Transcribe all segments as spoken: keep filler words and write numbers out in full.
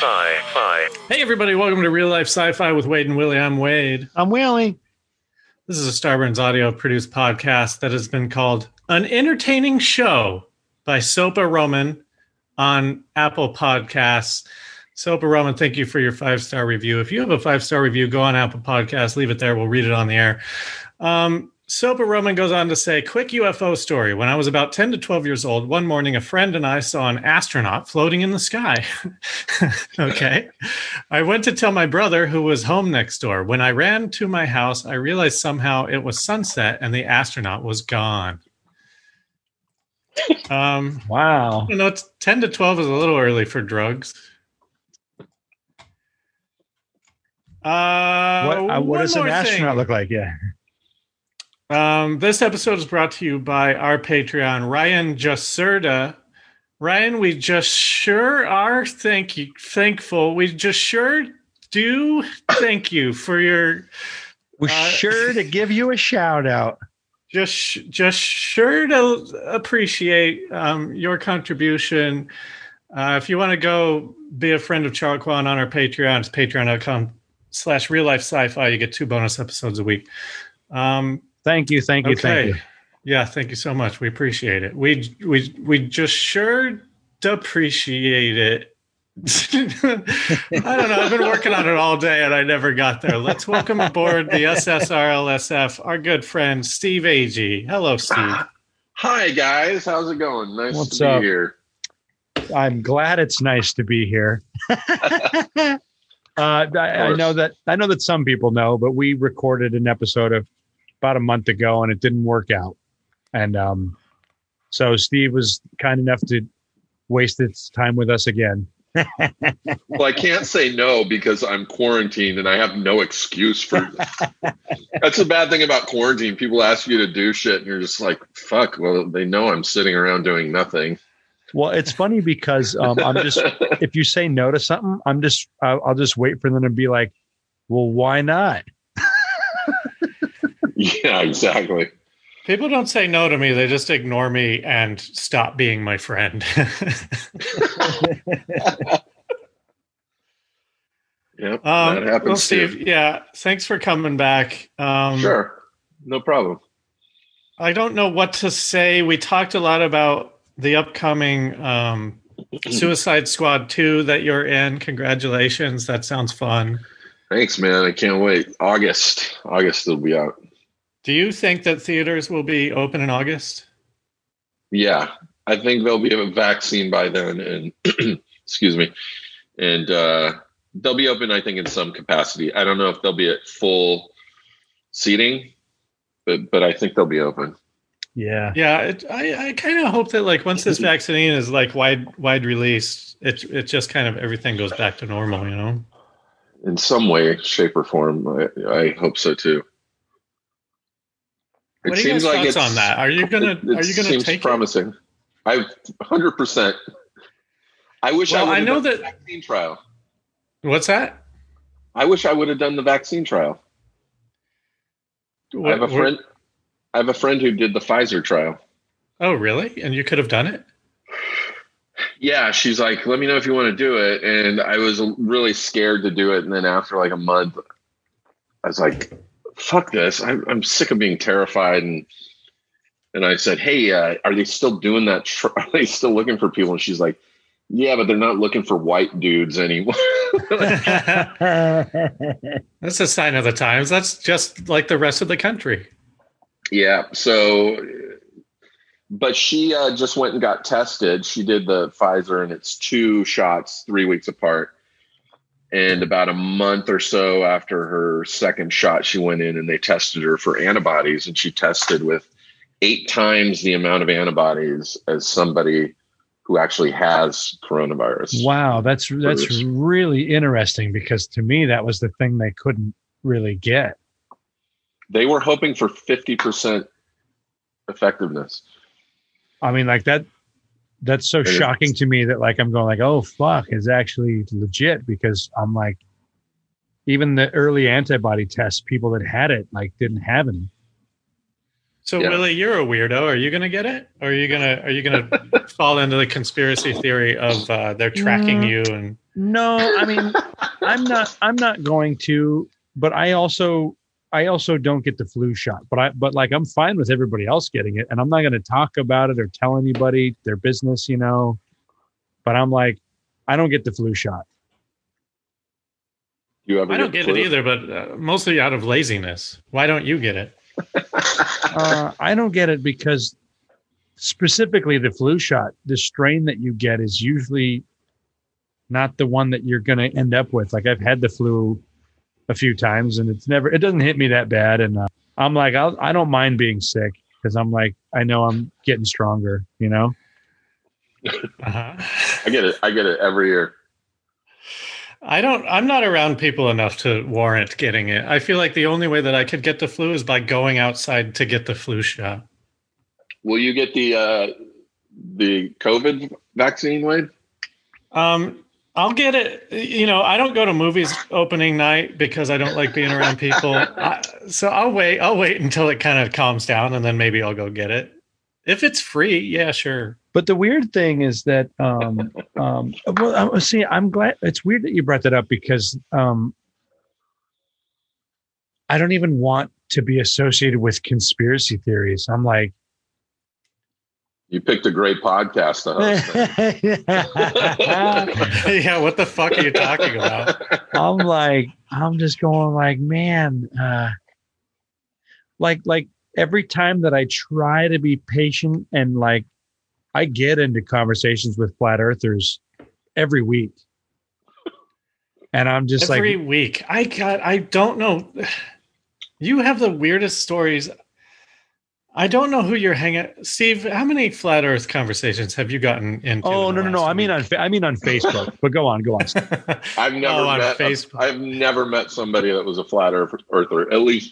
Sci-Fi. Hey, everybody. Welcome to Real Life Sci-Fi with Wade and Willie. I'm Wade. I'm Willie. This is a Starburns audio-produced podcast that has been called An Entertaining Show by Sopa Roman on Apple Podcasts. Sopa Roman, thank you for your five-star review. If you have a five-star review, go on Apple Podcasts, leave it there. We'll read it on the air. Um, Sopa Roman goes on to say, quick U F O story. When I was about ten to twelve years old, one morning a friend and I saw an astronaut floating in the sky. Okay. I went to tell my brother, who was home next door. When I ran to my house, I realized somehow it was sunset and the astronaut was gone. Um, wow. You know, it's ten to twelve is a little early for drugs. Uh, what uh, what does an astronaut thing. look like? Yeah. Um, this episode is brought to you by our Patreon, Ryan Jasurda. Ryan, we just sure are thank you, thankful. We just sure do thank you for your. We're uh, sure to give you a shout out. Just, just sure to appreciate um, your contribution. Uh, if you want to go be a friend of Charlequan on our Patreon, it's patreon.com slash real life sci-fi. You get two bonus episodes a week. Um, Thank you, thank you, okay. thank you. Yeah, thank you so much. We appreciate it. We we we just sure appreciate it. I don't know. I've been working on it all day and I never got there. Let's welcome aboard the S S R L S F, our good friend Steve Agee. Hello, Steve. Hi, guys. How's it going? Nice What's to be up? here. I'm glad it's nice to be here. uh, I, I know that I know that some people know, but we recorded an episode of about a month ago and it didn't work out. And um, so Steve was kind enough to waste his time with us again. Well, I can't say no because I'm quarantined and I have no excuse for that's the bad thing about quarantine. People ask you to do shit and you're just like, fuck, well, they know I'm sitting around doing nothing. Well, it's funny because um, I'm just, if you say no to something, I'm just, I'll, I'll just wait for them to be like, well, why not? Yeah, exactly. People don't say no to me. They just ignore me and stop being my friend. Yep, um, that happens well, Steve, too. Yeah, thanks for coming back. Um, sure. No problem. I don't know what to say. We talked a lot about the upcoming um, Suicide Squad two that you're in. Congratulations. That sounds fun. Thanks, man. I can't wait. August. August will be out. Do you think that theaters will be open in August? Yeah, I think there'll be a vaccine by then, and excuse me, and uh, they'll be open. I think in some capacity. I don't know if they'll be at full seating, but but I think they'll be open. Yeah, yeah. It, I I kind of hope that like once this vaccine is like wide wide release, it it just kind of everything goes back to normal. You know, in some way, shape, or form. I, I hope so too. It what are your thoughts like on that? Are you gonna Are you gonna take promising? it? I one hundred percent. I wish well, I would I know have done that the vaccine trial. What's that? I wish I would have done the vaccine trial. What, I have a friend. What? I have a friend who did the Pfizer trial. Oh, really? And you could have done it? Yeah, she's like, "Let me know if you want to do it." And I was really scared to do it. And then after like a month, I was like, fuck this. I'm, I'm sick of being terrified. And and I said, hey, uh, are they still doing that? Tr- are they still looking for people? And she's like, yeah, but they're not looking for white dudes anymore. That's a sign of the times. That's just like the rest of the country. Yeah. So, but she uh, just went and got tested. She did the Pfizer and it's two shots, three weeks apart. And about a month or so after her second shot, she went in and they tested her for antibodies. And she tested with eight times the amount of antibodies as somebody who actually has coronavirus. Wow, that's that's really interesting because to me, that was the thing they couldn't really get. They were hoping for fifty percent effectiveness. I mean, like that. That's so shocking to me that like I'm going like, oh fuck, it's actually legit because I'm like, even the early antibody tests, people that had it like didn't have any. So yeah. Willie, you're a weirdo. Are you gonna get it? Or are you gonna are you gonna fall into the conspiracy theory of uh, they're tracking you and No, I mean, I'm not. I'm not going to. But I also, I also don't get the flu shot. But I, but like, I'm fine with everybody else getting it, and I'm not going to talk about it or tell anybody their business, you know. But I'm like, I don't get the flu shot. You ever I don't get, get it either, but uh, mostly out of laziness. Why don't you get it? uh, I don't get it because specifically the flu shot, the strain that you get is usually not the one that you're going to end up with. Like I've had the flu a few times and it's never, it doesn't hit me that bad. And uh, I'm like, I'll, I don't mind being sick because I'm like, I know I'm getting stronger, you know? Uh-huh. I get it. I get it every year. I don't, I'm not around people enough to warrant getting it. I feel like the only way that I could get the flu is by going outside to get the flu shot. Will you get the, uh, the COVID vaccine, Wade? Um, I'll get it. You know, I don't go to movies opening night because I don't like being around people. I, so I'll wait. I'll wait until it kind of calms down, and then maybe I'll go get it. If it's free, yeah, sure. But the weird thing is that, um, um, well, see, I'm glad. It's weird that you brought that up because um, I don't even want to be associated with conspiracy theories. I'm like, you picked a great podcast to host. Yeah, what the fuck are you talking about? I'm like, I'm just going like, man, uh, like, like every time that I try to be patient and like, I get into conversations with flat earthers every week. And I'm just every like, every week. I got, I don't know. You have the weirdest stories. I don't know who you're hanging. Steve, how many flat Earth conversations have you gotten into? Oh no, no, no! I mean on I mean on Facebook. But go on, go on. I've never oh, met. Facebook. I've never met somebody that was a flat earther. At least,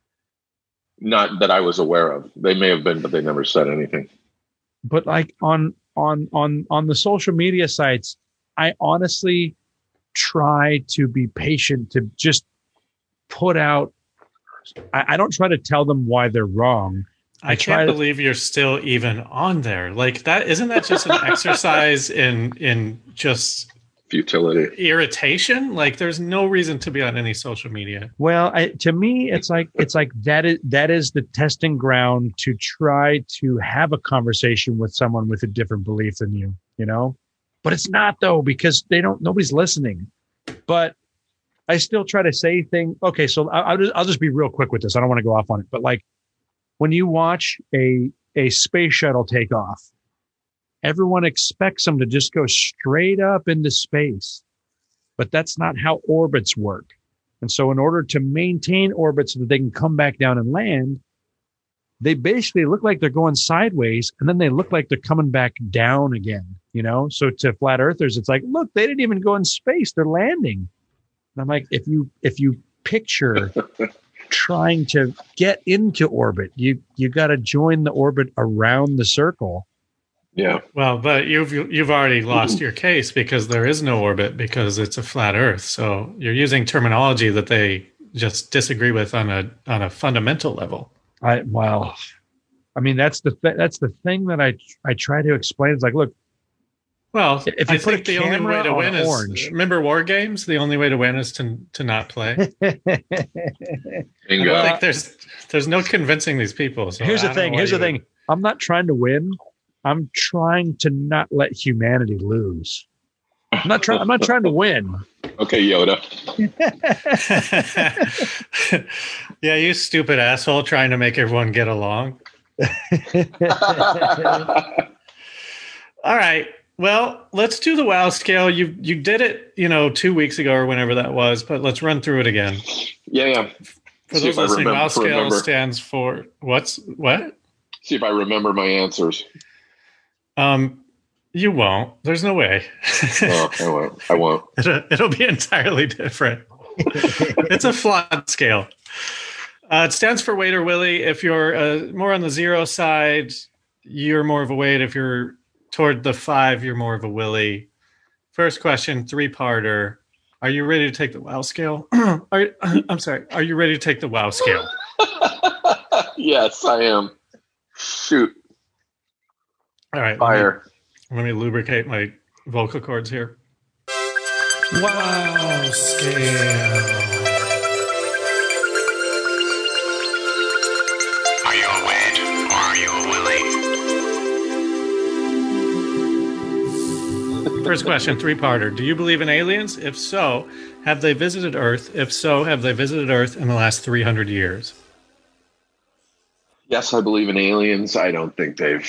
not that I was aware of. They may have been, but they never said anything. But like on on on on the social media sites, I honestly try to be patient to just put out. I, I don't try to tell them why they're wrong. I, I can't to, believe you're still even on there. Like that, isn't that just an exercise in in just futility, irritation? Like there's no reason to be on any social media. Well, I, to me, it's like it's like that is that is the testing ground to try to have a conversation with someone with a different belief than you, you know. But it's not though because they don't. Nobody's listening. But I still try to say things. Okay, so I'll just, I'll just be real quick with this. I don't want to go off on it, but like. When you watch a a space shuttle take off, everyone expects them to just go straight up into space. But that's not how orbits work. And so in order to maintain orbits so that they can come back down and land, they basically look like they're going sideways and then they look like they're coming back down again, you know? So to flat earthers, it's like, look, they didn't even go in space. They're landing. And I'm like, if you if you picture trying to get into orbit, you you got to join the orbit around the circle. Yeah. Well, but you've you've already lost your case because there is no orbit because it's a flat Earth. So you're using terminology that they just disagree with on a on a fundamental level. I well, I mean that's the th- that's the thing that I I try to explain. It's like, look. Well, if you I put think the only way to win is orange. Remember war games. The only way to win is to to not play. Bingo. I think there's there's no convincing these people. So here's the thing. Here's the would... thing. I'm not trying to win. I'm trying to not let humanity lose. I'm not trying. I'm not trying to win. Okay, Yoda. Yeah, you stupid asshole, trying to make everyone get along. All right. Well, let's do the WOW scale. You you did it, you know, two weeks ago or whenever that was, but let's run through it again. Yeah, yeah. For those listening, WOW scale remember. stands for what's what? See if I remember my answers. Um, you won't. There's no way. Oh, I won't. I won't. it'll, it'll be entirely different. It's a flawed scale. Uh, it stands for Wade or Willie. If you're uh, more on the zero side, you're more of a Wade. If you're toward the five, you're more of a Willie. First question, three-parter. Are you ready to take the WOW scale? are, I'm sorry. Are you ready to take the WOW scale? Yes, I am. Shoot. All right. Fire. Let me, let me lubricate my vocal cords here. Wow scale. Are you a Wed or are you a Willie? First question, three-parter. Do you believe in aliens? If so, have they visited Earth? If so, have they visited Earth in the last three hundred years? Yes, I believe in aliens. I don't think they've.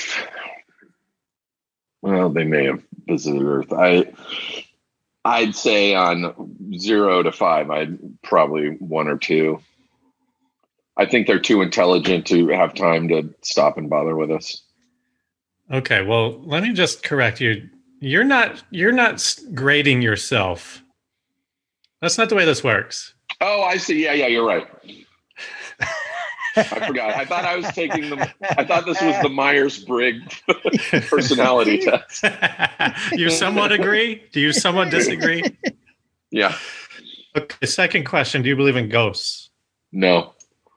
Well, they may have visited Earth. I, I'd say on zero to five, I'd probably one or two. I think they're too intelligent to have time to stop and bother with us. Okay, well, let me just correct you. You're not. You're not grading yourself. That's not the way this works. Oh, I see. Yeah, yeah, you're right. I forgot. I thought I was taking the. I thought this was the Myers-Briggs personality test. You somewhat agree? Do you somewhat disagree? Yeah. Okay. Second question: do you believe in ghosts? No.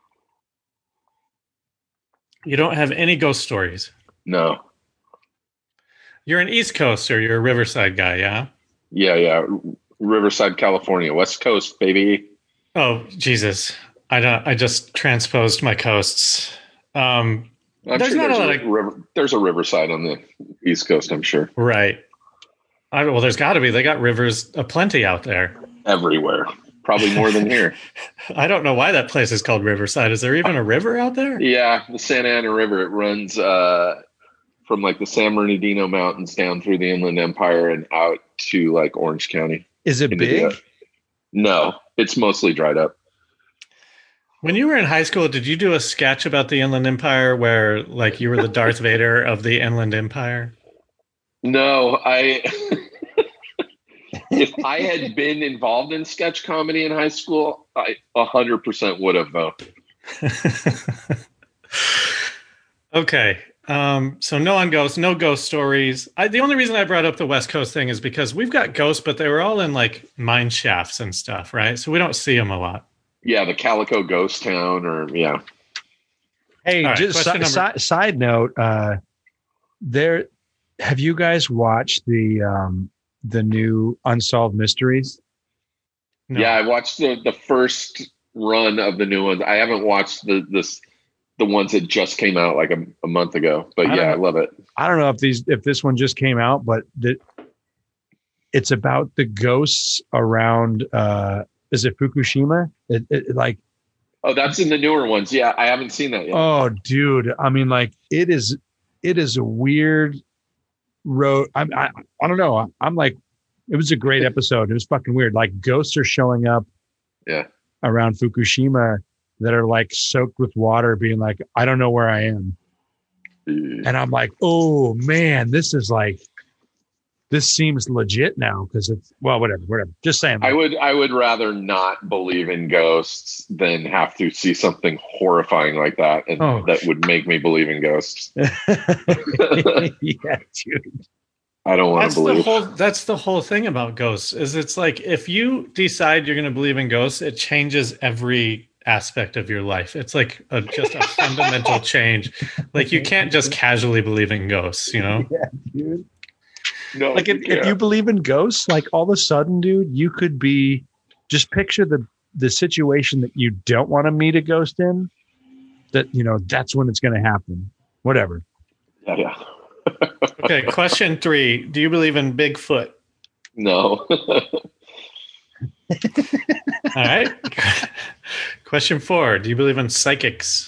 You don't have any ghost stories. No. You're an East Coaster. You're a Riverside guy, yeah? Yeah, yeah. Riverside, California, West Coast, baby. Oh, Jesus. I don't. I just transposed my coasts. Um, I'm there's sure not there's a a, lot of river, there's a Riverside on the East Coast, I'm sure. right. I, well, there's got to be. They got rivers aplenty out there. Everywhere. Probably more than here. I don't know why that place is called Riverside. Is there even a river out there? Yeah, the Santa Ana River. It runs uh, from like the San Bernardino Mountains down through the Inland Empire and out to like Orange County. Is it into big? the- no, it's mostly dried up. When you were in high school, did you do a sketch about the Inland Empire where like you were the Darth Vader of the Inland Empire? No, I. If I had been involved in sketch comedy in high school, I a hundred percent would have though. Okay. Um, so no on ghosts, no ghost stories. I, the only reason I brought up the West Coast thing is because we've got ghosts, but they were all in like mine shafts and stuff, right? So we don't see them a lot. Yeah, the Calico Ghost Town, or yeah. Hey, right, just si- question number- si- side note, uh, there. Have you guys watched the um, the new Unsolved Mysteries? No. Yeah, I watched the, the first run of the new ones. I haven't watched the this the ones that just came out like a, a month ago. But I yeah, I don't- love it. I don't know if these if this one just came out, but the, it's about the ghosts around. Uh, is it Fukushima? It, it, like, Oh, that's in the newer ones. Yeah, I haven't seen that yet. oh, dude! I mean, like, it is. It is a weird road. I, I I don't know. I'm like, it was a great episode. It was fucking weird. Like, ghosts are showing up. Yeah. Around Fukushima that are like soaked with water, being like, I don't know where I am. And I'm like, oh man, this is like, this seems legit now because it's, well, whatever, whatever. Just saying. I would I would rather not believe in ghosts than have to see something horrifying like that, and Oh. that would make me believe in ghosts. Yeah, dude. I don't want That's to the believe. whole. That's the whole thing about ghosts. Is it's like if you decide you're going to believe in ghosts, it changes every aspect of your life. It's like a, just a fundamental change. Like you can't just casually believe in ghosts. You know. Yeah, dude. No, Like if, yeah. if you believe in ghosts, like all of a sudden, dude, you could be, just picture the, the situation that you don't want to meet a ghost in, that, you know, that's when it's going to happen. Whatever. yeah, yeah. Okay. Question three: do you believe in Bigfoot? No. All right. Question four: do you believe in psychics?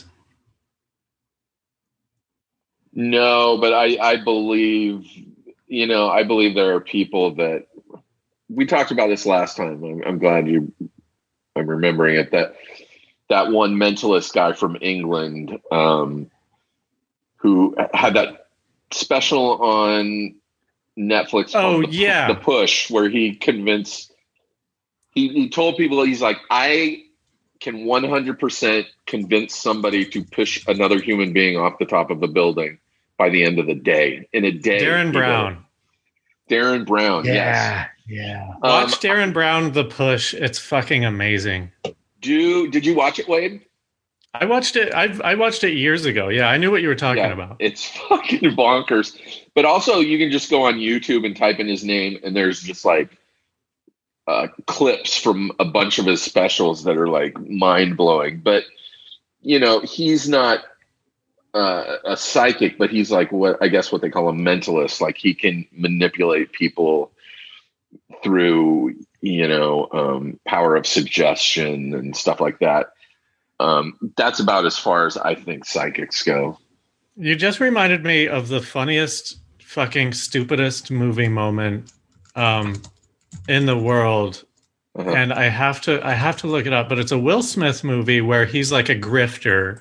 No, but I, I believe, you know, I believe there are people that we talked about this last time. I'm, I'm glad you, I'm remembering it, that that one mentalist guy from England um, who had that special on Netflix. Oh, called the, yeah. The Push, where he convinced, he, he told people, he's like, I can one hundred percent convince somebody to push another human being off the top of the building by the end of the day. In a day. Darren he Brown. did it. Darren Brown, yes. Yeah. Watch Um, Darren Brown, The Push. It's fucking amazing. Do did you watch it, Wade? I watched it. I I watched it years ago. Yeah, I knew what you were talking Yeah, about. It's fucking bonkers. But also, you can just go on YouTube and type in his name, and there's just like uh, clips from a bunch of his specials that are like mind blowing. But you know, he's not uh, a psychic, but he's like what I guess what they call a mentalist. Like he can manipulate people through, you know, um, power of suggestion and stuff like that. Um, that's about as far as I think psychics go. You just reminded me of the funniest, fucking stupidest movie moment um, in the world. Uh-huh. And I have to, I have to look it up, but it's a Will Smith movie where he's like a grifter.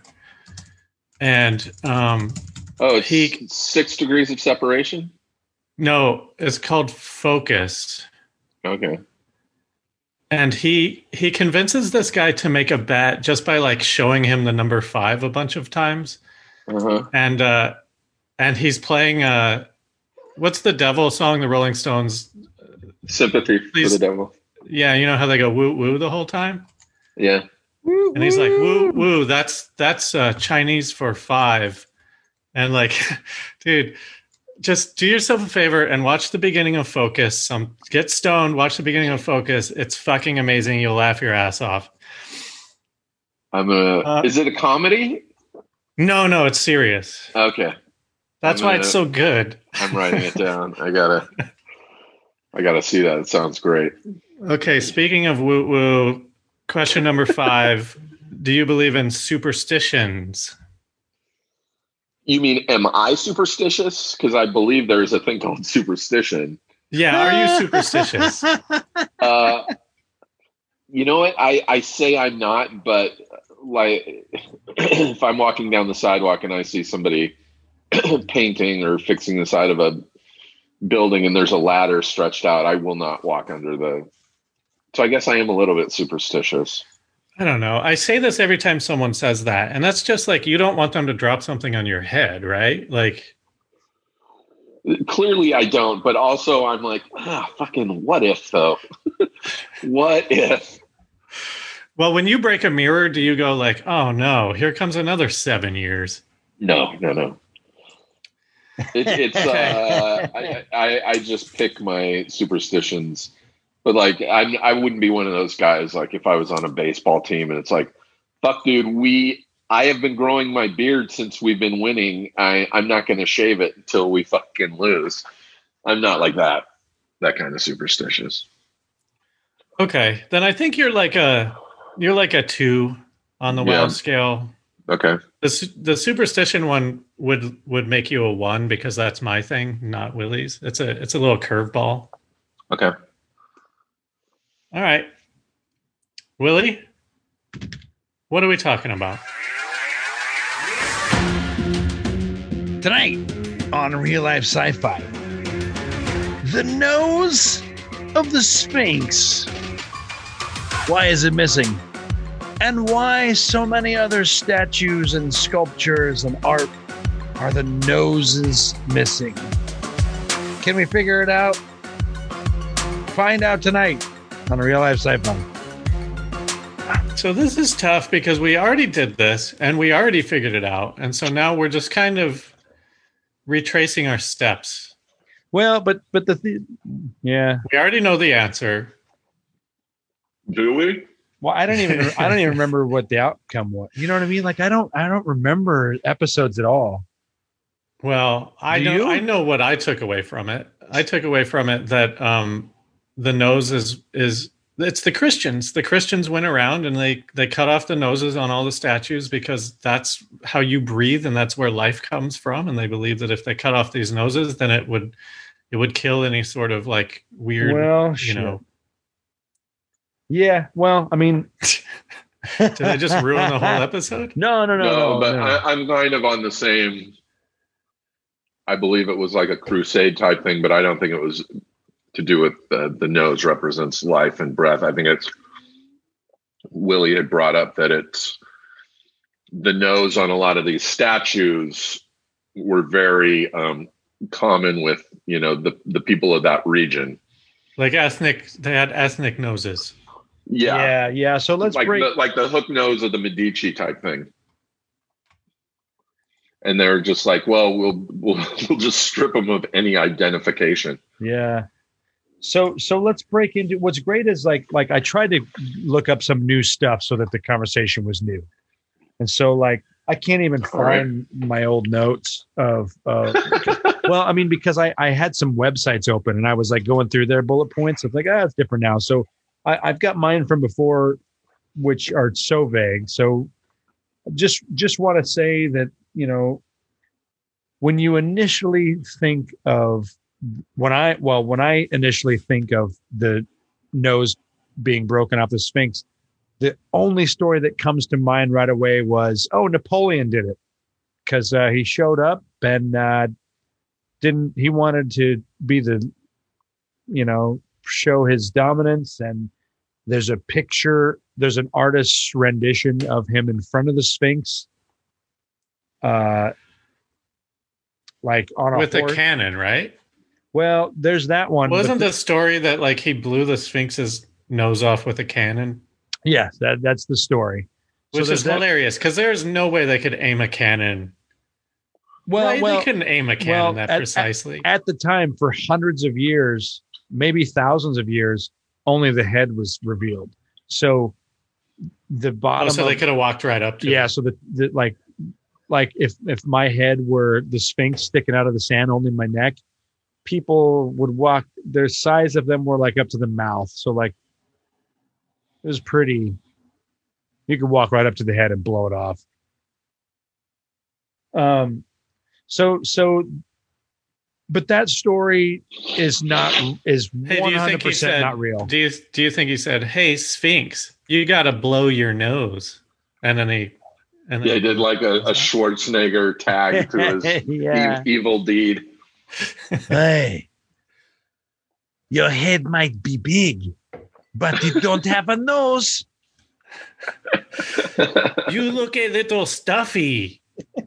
And um, oh, it's he Six Degrees of Separation. No, it's called Focus. Okay. And he he convinces this guy to make a bet just by like showing him the number five a bunch of times. Uh-huh. And uh, and he's playing uh, what's the devil song? The Rolling Stones. Sympathy Please. for the Devil. Yeah, you know how they go woo woo the whole time. Yeah. And he's like woo woo. That's that's uh, Chinese for five. And like, dude. Just do yourself a favor and watch the beginning of Focus. Some get stoned, watch the beginning of Focus. It's fucking amazing. You'll laugh your ass off. I'm a. Uh, is it a comedy? No, no, it's serious. Okay, that's I'm why gonna, it's so good. I'm writing it down. I gotta, I gotta see that. It sounds great. Okay, speaking of woo woo, question number five: do you believe in superstitions? You mean, am I superstitious? Because I believe there is a thing called superstition. Yeah, are you superstitious? uh, you know what? I, I say I'm not, but like if I'm walking down the sidewalk and I see somebody painting or fixing the side of a building and there's a ladder stretched out, I will not walk under the... So I guess I am a little bit superstitious. I don't know. I say this every time someone says that, and that's just like you don't want them to drop something on your head, right? Like, clearly I don't, but also I'm like, ah, fucking what if though? What if? Well, when you break a mirror, do you go like, oh no, here comes another seven years? No, no, no. It, it's uh, I, I I just pick my superstitions. But like, I I wouldn't be one of those guys. Like, if I was on a baseball team and it's like, fuck, dude, we I have been growing my beard since we've been winning. I I'm not going to shave it until we fucking lose. I'm not like that. That kind of superstitious. Okay, then I think you're like a you're like a two on the yeah. wow scale. Okay. The the superstition one would would make you a one because that's my thing, not Willie's. It's a it's a little curveball. Okay. All right. Willie, what are we talking about? Tonight on Real Life Sci-Fi, the nose of the Sphinx. Why is it missing? And why so many other statues and sculptures and art are the noses missing? Can we figure it out? Find out tonight on Real Life Sci-Fi. So this is tough because we already did this and we already figured it out. And so now we're just kind of retracing our steps. Well, but but the th- yeah. We already know the answer. Do we? Well, I don't even I don't even remember what the outcome was. You know what I mean? Like I don't I don't remember episodes at all. Well, I Do know you? I know what I took away from it. I took away from it that um the nose is is it's the Christians. The Christians went around and they they cut off the noses on all the statues because that's how you breathe and that's where life comes from. And they believe that if they cut off these noses, then it would it would kill any sort of like weird, well, you shit. know. Yeah, well, I mean, did I just ruin the whole episode? No, no, no, no. no but no. I, I'm kind of on the same. I believe it was like a crusade type thing, but I don't think it was to do with the, the nose represents life and breath. I think it's Willie had brought up that it's the nose on a lot of these statues were very um, common with, you know, the, the people of that region. Like ethnic, they had ethnic noses. Yeah. Yeah, yeah. So let's like break the, like the hook nose of the Medici type thing. And they're just like, well, we'll we'll we'll just strip them of any identification. Yeah. So so let's break into what's great is like like I tried to look up some new stuff so that the conversation was new. And so like I can't even find right. my old notes of uh well, I mean, because I, I had some websites open and I was like going through their bullet points. It's like, ah, it's different now. So I, I've got mine from before, which are so vague. So just just want to say that, you know, when you initially think of when I well, when I initially think of the nose being broken off the Sphinx, the only story that comes to mind right away was, oh, Napoleon did it because uh, he showed up and uh, didn't he wanted to be the, you know, show his dominance. And there's a picture, there's an artist's rendition of him in front of the Sphinx. Uh, like on a with horse. a cannon, right? Well, there's that one. Wasn't the, the story that like he blew the Sphinx's nose off with a cannon? Yeah, that that's the story. Which so is that, hilarious because there's no way they could aim a cannon. Well, right? well They couldn't aim a cannon well, that at, precisely. At, at the time, for hundreds of years, maybe thousands of years, only the head was revealed. So the bottom. Oh, so of, they could have walked right up to yeah. it. So the, the like, like if if my head were the Sphinx sticking out of the sand, only my neck, people would walk. Their size of them were like up to the mouth. So like, it was pretty. You could walk right up to the head and blow it off. Um, so so, but that story is not is one hundred percent not real. Do you do you think he said, "Hey, Sphinx, you got to blow your nose," and then he and then yeah, he did like a, a Schwarzenegger tag to his yeah. e- evil deed. Hey, your head might be big, but you don't have a nose. You look a little stuffy.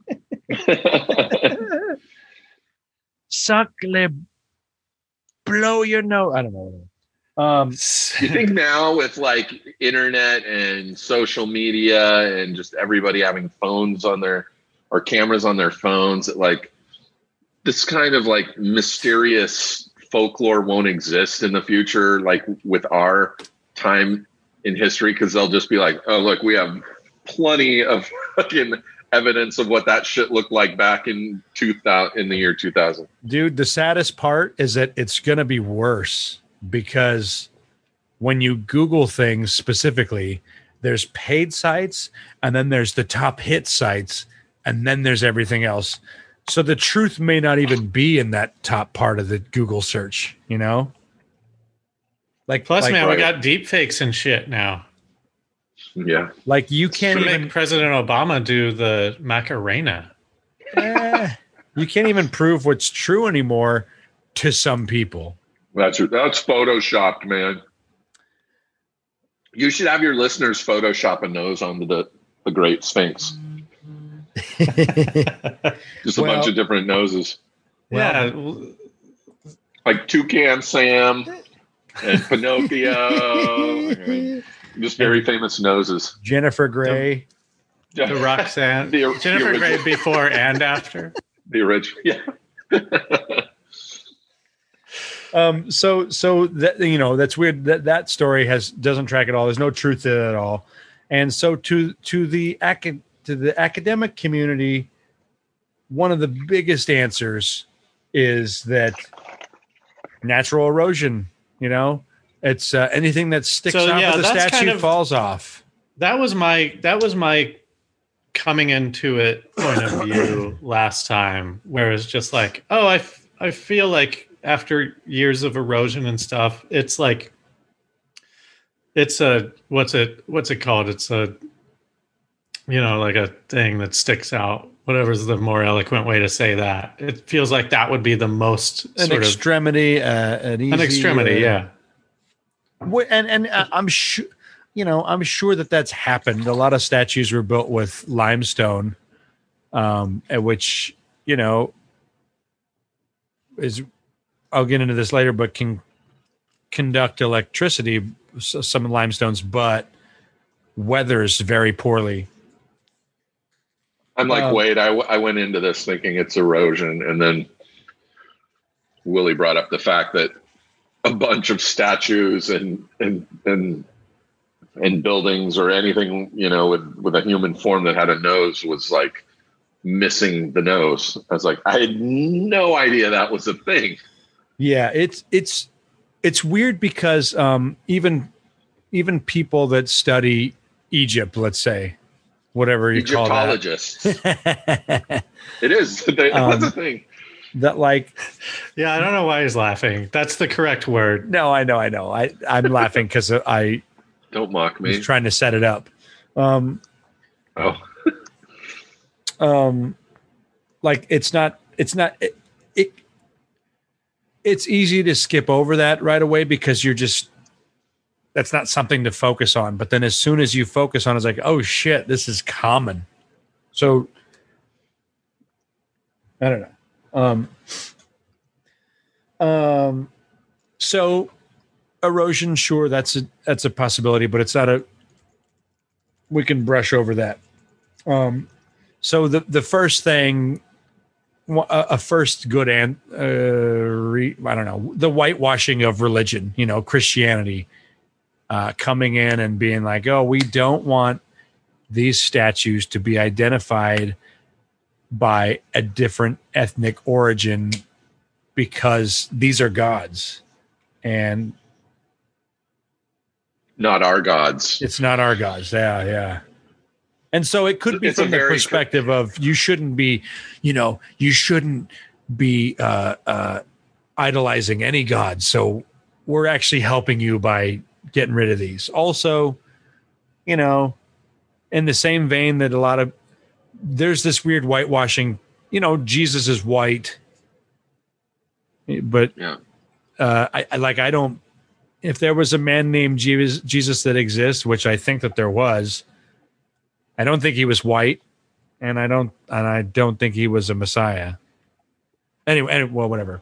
Suckle, blow your nose. I don't know. Um, you think now with like internet and social media and just everybody having phones on their or cameras on their phones, that like this kind of like mysterious folklore won't exist in the future, like with our time in history, because they'll just be like, oh, look, we have plenty of fucking evidence of what that shit looked like back in two thousand, in the year two thousand. Dude, the saddest part is that it's going to be worse because when you Google things specifically, there's paid sites and then there's the top hit sites and then there's everything else. So the truth may not even be in that top part of the Google search, you know? Like, Plus, like, man, right. we got deep fakes and shit now. Yeah. Like you can't Should even make President Obama do the Macarena. eh, you can't even prove what's true anymore to some people. That's that's photoshopped, man. You should have your listeners Photoshop a nose onto the, the Great Sphinx. Just a Well- bunch of different noses. Yeah, Like Toucan Sam and Pinocchio. and just very famous noses. Jennifer Grey. the Roxanne, The- the Jennifer Grey original. before and after. The original. Yeah. Um, so, so that, you know, that's weird that that story has, doesn't track at all. There's no truth to it at all. And so to, to the acad to the academic community, one of the biggest answers is that natural erosion, you know, it's uh, anything that sticks So, out yeah, of the that's statue kind of- falls off. That was my that was my coming into it point of view last time, where it's just like, oh, I, f- I feel like after years of erosion and stuff, it's like it's a what's it what's it called? It's a you know like a thing that sticks out. Whatever's the more eloquent way to say that. It feels like that would be the most An sort of extremity, uh, an, easy, an extremity, uh, yeah. Wh- And and uh, I'm sure, you know, I'm sure that that's happened. A lot of statues were built with limestone, um, at which you know is I'll get into this later, but can conduct electricity. So some limestones, but weathers very poorly. I'm like, Um, wait, I, w- I went into this thinking it's erosion. And then Willie brought up the fact that a bunch of statues and and and and buildings or anything, you know, with with a human form that had a nose was like missing the nose. I was like, I had no idea that was a thing. Yeah, it's it's it's weird because um, even even people that study Egypt, let's say, whatever you call that, Egyptologists. It is. That's Um, a thing. that like Yeah, I don't know why he's laughing. That's the correct word. no, I know, I know. I I'm laughing because I Don't mock was me. trying to set it up. Um, Oh, um, like it's not it's not it, it it's easy to skip over that right away because you're just that's not something to focus on. But then as soon as you focus on it, it's like, oh shit, this is common. So I don't know. Um, um, so erosion, sure, that's a that's a possibility, but it's not a. We can brush over that. Um, so the the first thing, a, a first good and uh, re, I don't know, the whitewashing of religion, you know, Christianity, uh, coming in and being like, oh, we don't want these statues to be identified by a different ethnic origin because these are gods and not our gods. it's not our gods. Yeah, yeah. And so it could be It's a from the very- perspective of you shouldn't be, you know, you shouldn't be uh, uh, idolizing any god. So we're actually helping you by getting rid of these. Also, you know, in the same vein that a lot of there's this weird whitewashing, you know, Jesus is white, but Yeah. uh, I, I like, I don't, if there was a man named Jesus, Jesus that exists, which I think that there was, I don't think he was white and I don't, and I don't think he was a Messiah. Anyway, anyway well, whatever.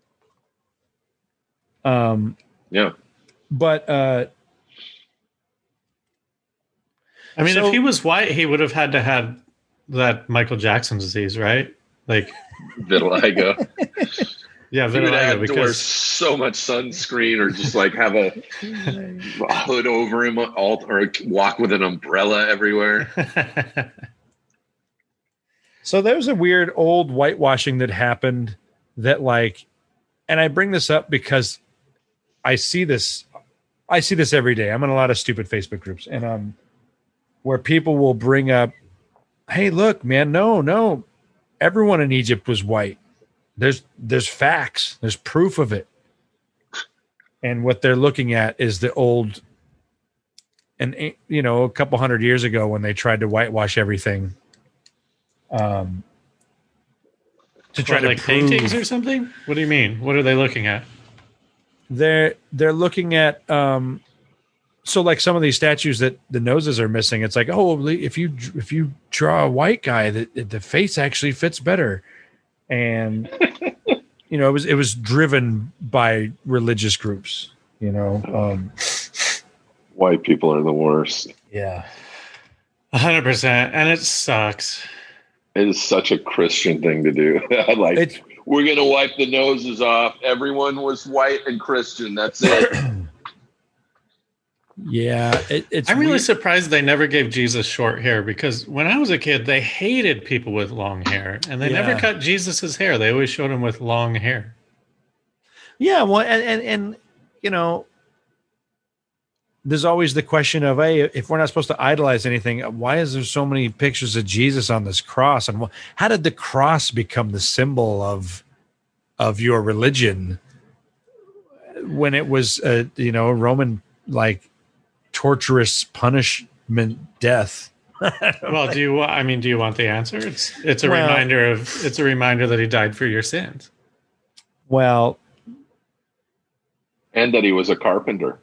Um, Yeah. but, uh, I mean, So- if he was white, he would have had to have that Michael Jackson disease, right? Like, Vitiligo. yeah, You would vitiligo. have to wear Because so much sunscreen or just like have a, a hood over him all, or walk with an umbrella everywhere. So there's a weird old whitewashing that happened that like, and I bring this up because I see this, I see this every day. I'm in a lot of stupid Facebook groups and, um, where people will bring up, hey, look, man, no, no, everyone in Egypt was white. There's, there's facts. There's proof of it. And what they're looking at is the old, and you know, a couple hundred years ago when they tried to whitewash everything, um, to try What, to like prove paintings or something. What do you mean? What are they looking at? they're they're looking at um, so like some of these statues that the noses are missing. It's like, oh, if you if you draw a white guy, the the face actually fits better, and you know, it was it was driven by religious groups. You know, um, White people are the worst. yeah. A hundred percent, and it sucks. It is such a Christian thing to do. Like, It's we're going to wipe the noses off. Everyone was white and Christian. That's it. yeah. It, it's I'm really weird. surprised they never gave Jesus short hair because when I was a kid, they hated people with long hair, and they Yeah. never cut Jesus's hair. They always showed him with long hair. Yeah, well, and, and and you know, there's always the question of, hey, if we're not supposed to idolize anything, why is there so many pictures of Jesus on this cross? And wh- how did the cross become the symbol of of your religion when it was, uh, you know, a Roman like torturous punishment, death? Well, do you? I mean, do you want the answer? It's it's a Well- reminder of it's a reminder that he died for your sins. Well, And that he was a carpenter.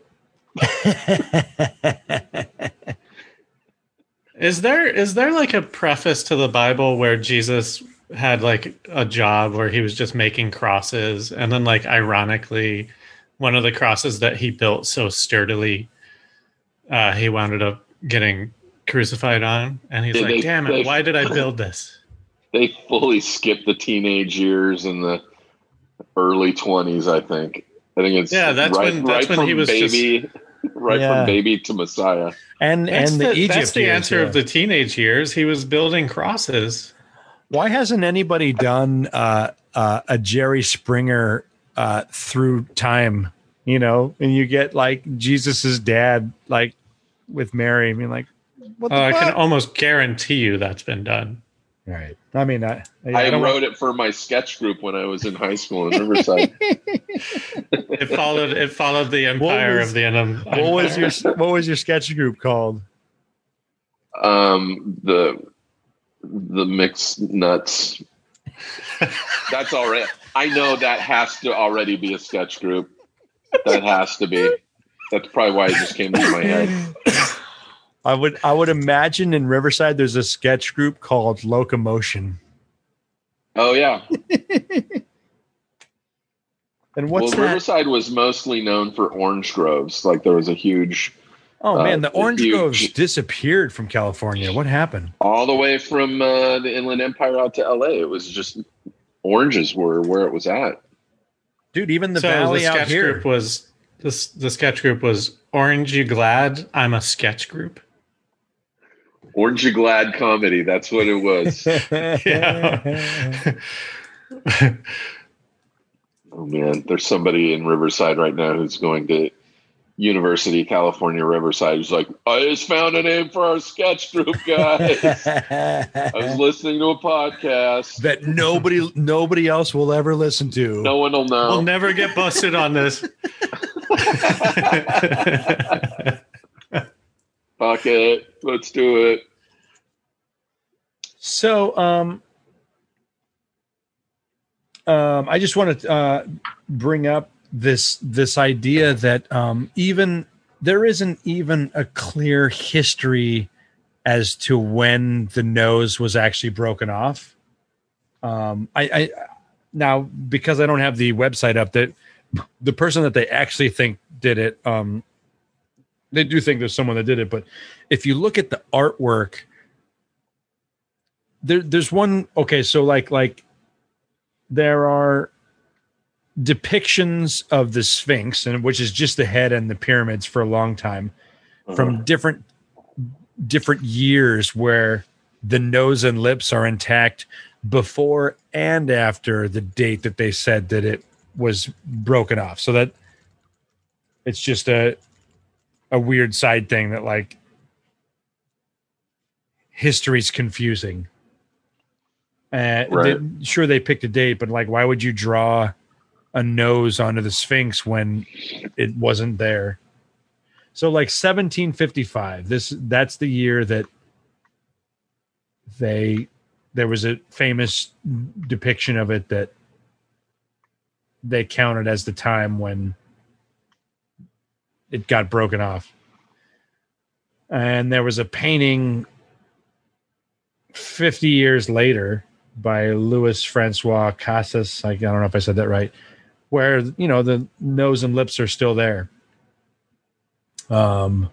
Is there is there like a preface to the Bible where Jesus had like a job where he was just making crosses, and then like ironically, one of the crosses that he built so sturdily, uh, he wound up getting crucified on, and he's Did like, they- "Damn it! they- Why did I build this?" They fully skipped the teenage years and the early twenties, I think. I think it's Yeah, that's right, when- that's right when from he was baby, right Yeah. from baby to Messiah. And That's and the, the Egypt that's the years, answer yeah. of the teenage years. He was building crosses. Why hasn't anybody done uh, uh, a Jerry Springer uh, through time? You know, and you get like Jesus's dad, like with Mary. I mean, like, what the Uh, I can fuck? almost guarantee you that's been done. Right. I mean, I, I, I, don't wrote want- it for my sketch group when I was in high school in Riverside. It followed. It followed the empire was- of the Enum. What was your What was your sketch group called? um, the the mixed nuts. That's all right. I know that has to already be a sketch group. That has to be. That's probably why it just came to my head. I would I would imagine in Riverside there's a sketch group called Locomotion. Oh yeah. And what's well, that? Riverside was mostly known for orange groves. Like there was a huge, Oh man, uh, the orange huge- groves disappeared from California. What happened? all the way from uh, the Inland Empire out to L A. It was just oranges were where it was at. Dude, even the so valley the out sketch here. group was this. The sketch group was Orange. You glad I'm a sketch group? Orange You Glad comedy. That's what it was. Yeah. Oh man, there's somebody in Riverside right now who's going to University of California, Riverside. Who's like, I just found a name for our sketch group, guys. I was listening to a podcast. that nobody nobody else will ever listen to. No one will know. We'll never get busted on this. Fuck it. Let's do it. So, um, um, I just want to uh, bring up this this idea that um, even there isn't even a clear history as to when the nose was actually broken off. Um, I, I now because I don't have the website up, that the person that they actually think did it, um, they do think there's someone that did it, but if you look at the artwork. There, there's one. Okay, so like, like there are depictions of the Sphinx, and which is just the head and the pyramids for a long time, Uh-huh. from different different years, where the nose and lips are intact before and after the date that they said that it was broken off. So that it's just a a weird side thing that like history's confusing. Uh, Right. they- sure, they picked a date, but like, why would you draw a nose onto the Sphinx when it wasn't there? So, like seventeen fifty-five, this that's the year that they there was a famous depiction of it that they counted as the time when it got broken off. And there was a painting fifty years later by Louis Francois Casas. I don't know if I said that right, where, you know, the nose and lips are still there. Um,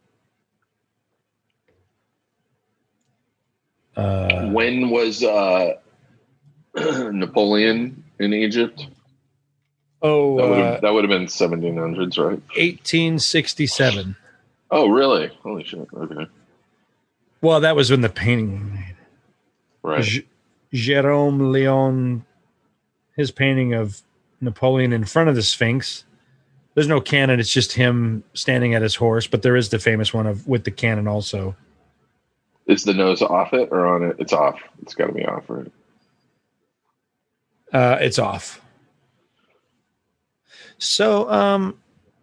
uh, When was uh, Napoleon in Egypt? oh, That would uh, have that would have been seventeen hundreds, right? eighteen sixty-seven. Oh, really? Holy shit! Okay, Well, that was when the painting was made. right. J- Jerome Leon, his painting of Napoleon in front of the Sphinx. There's no cannon; it's just him standing at his horse. But there is the famous one of with the cannon also. Is the nose off it or on it? It's off. It's got to be off, right? Uh, it's off. So, um,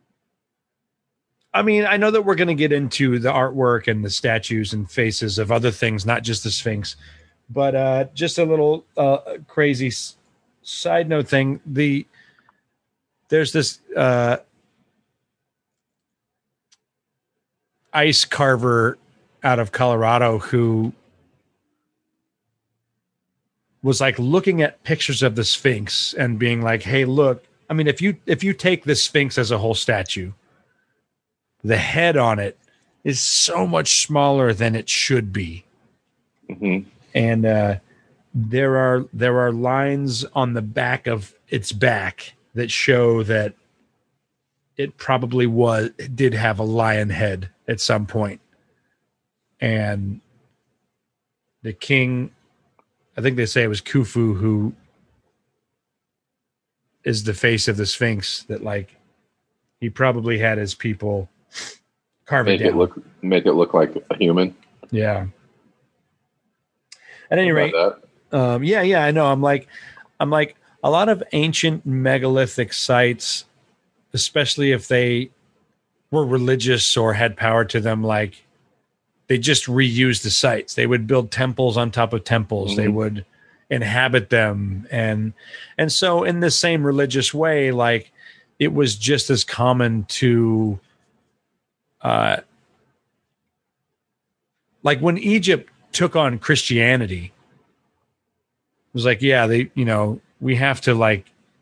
I mean, I know that we're going to get into the artwork and the statues and faces of other things, not just the Sphinx, but uh, just a little uh, crazy s- side note thing. The there's this uh, ice carver out of Colorado who was like looking at pictures of the Sphinx and being like, "Hey, look! I mean, if you if you take the Sphinx as a whole statue, the head on it is so much smaller than it should be." Mm-hmm. And uh, there are there are lines on the back of its back that show that it probably was it did have a lion head at some point. And the king, I think they say it was Khufu, who is the face of the Sphinx, that like he probably had his people carve Make it down. it look make it look like a human. Yeah. At any How rate, about that? um, yeah, yeah, I know. I'm like, I'm like a lot of ancient megalithic sites, especially if they were religious or had power to them, like they just reused the sites. They would build temples on top of temples. Mm-hmm. They would inhabit them, and and so in the same religious way, like it was just as common to, uh, like when Egypt took on Christianity, it was like, yeah, they, you know, we have to like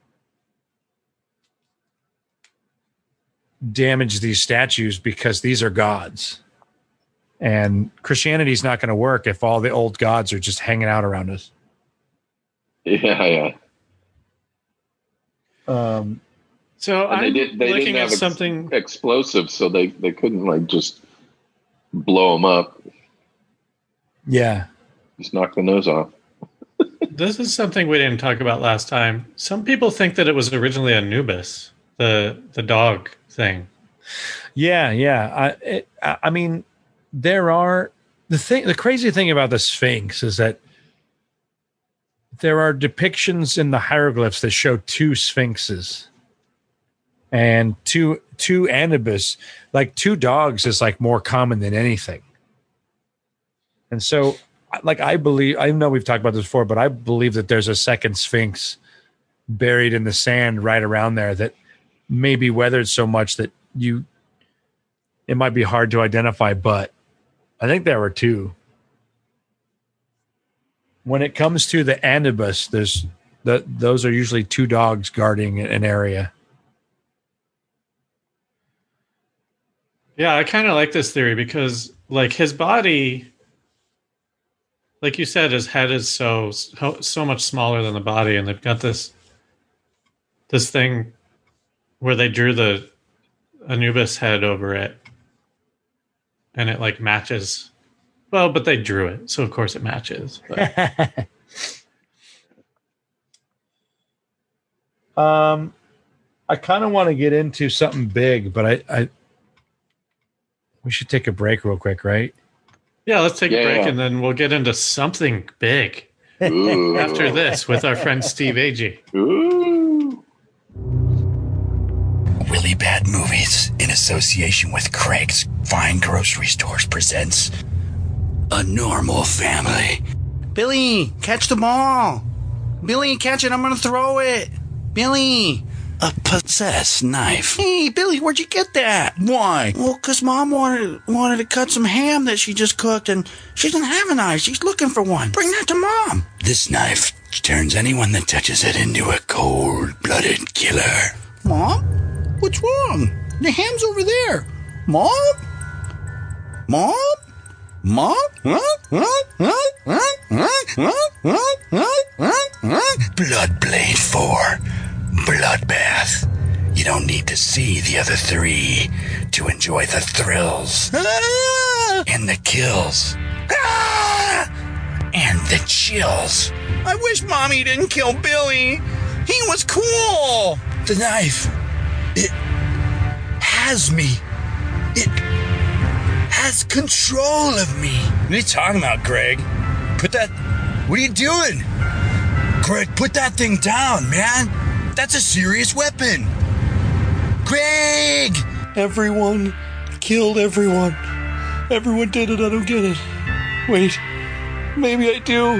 damage these statues because these are gods. And Christianity is not going to work if all the old gods are just hanging out around us. Yeah, yeah. Um, So And I'm they did. They looking didn't at have ex- something. explosives, so they they couldn't like just blow them up, yeah. just knock the nose off. This is something we didn't talk about last time. Some people think that it was originally Anubis, the the dog thing. Yeah, yeah. I, it, I I mean, there are the thing. The crazy thing about the Sphinx is that there are depictions in the hieroglyphs that show two sphinxes and two two Anubis. Like two dogs is like more common than anything. And so, like I believe, I know we've talked about this before, but I believe that there's a second Sphinx buried in the sand right around there that may be weathered so much that you, it might be hard to identify, but I think there were two. When it comes to the Anubis, there's the, those are usually two dogs guarding an area. Yeah, I kind of like this theory because, like, his body, like you said, his head is so so, so much smaller than the body, and they've got this this thing where they drew the Anubis head over it, and it like matches. Well, but they drew it, so of course it matches. But. um, I kind of want to get into something big, but I, I we should take a break real quick, right? Yeah, let's take Yeah, a break yeah. and then we'll get into something big Ooh. after this with our friend Steve Agee. Ooh. Really Bad Movies, in association with Craig's Fine Grocery Stores, presents A Normal Family. Billy, catch the ball. Billy, catch it. I'm going to throw it. Billy. A possessed knife. Hey, Billy, where'd you get that? Why? Well, because Mom wanted wanted to cut some ham that she just cooked, and she doesn't have a knife. She's looking for one. Bring that to Mom. This knife turns anyone that touches it into a cold-blooded killer. Mom? What's wrong? The ham's over there. Mom? Mom? Mom? Bloodblade four. Bloodbath. You don't need to see the other three to enjoy the thrills Ah! and the kills Ah! and the chills. I wish Mommy didn't kill Billy. He was cool. The knife, it has me. It has control of me. What are you talking about, Greg? Put that... What are you doing? Greg, put that thing down, man. That's a serious weapon. Greg! Everyone killed everyone. Everyone did it. I don't get it. Wait. Maybe I do.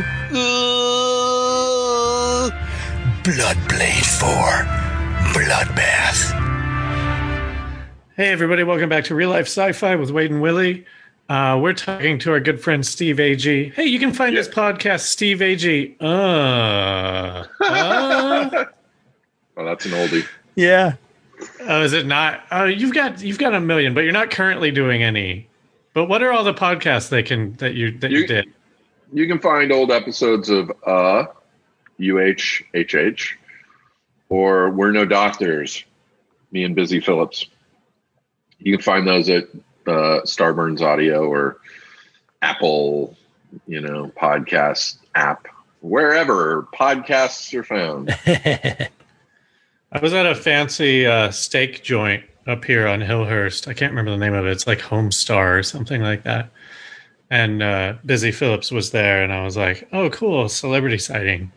Uh... Bloodblade four. Bloodbath. Hey, everybody, welcome back to Real Life Sci-Fi with Wade and Willie. Uh, we're talking to our good friend Steve Agee. Hey, you can find Yeah. his podcast, Steve Agee. Uh, uh, Well, that's an oldie. Yeah. oh, is it not? Oh, you've got you've got a million, but you're not currently doing any. But what are all the podcasts they can that you that you, You- did? You can find old episodes of uh, U H H H or We're No Doctors. me and Busy Phillips. You can find those at uh, Starburns Audio or Apple, you know, podcast app, wherever podcasts are found. I was at a fancy uh, steak joint up here on Hillhurst. I can't remember the name of it. It's like Homestar or something like that. And uh, Busy Phillips was there, and I was like, "Oh, cool, celebrity sighting."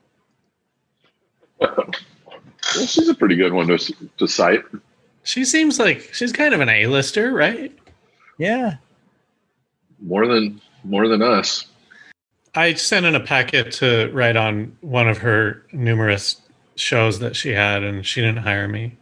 Well, she's a pretty good one to to cite. She seems like she's kind of an A-lister, right? Yeah. More than more than us. I sent in a packet to write on one of her numerous shows that she had, and she didn't hire me.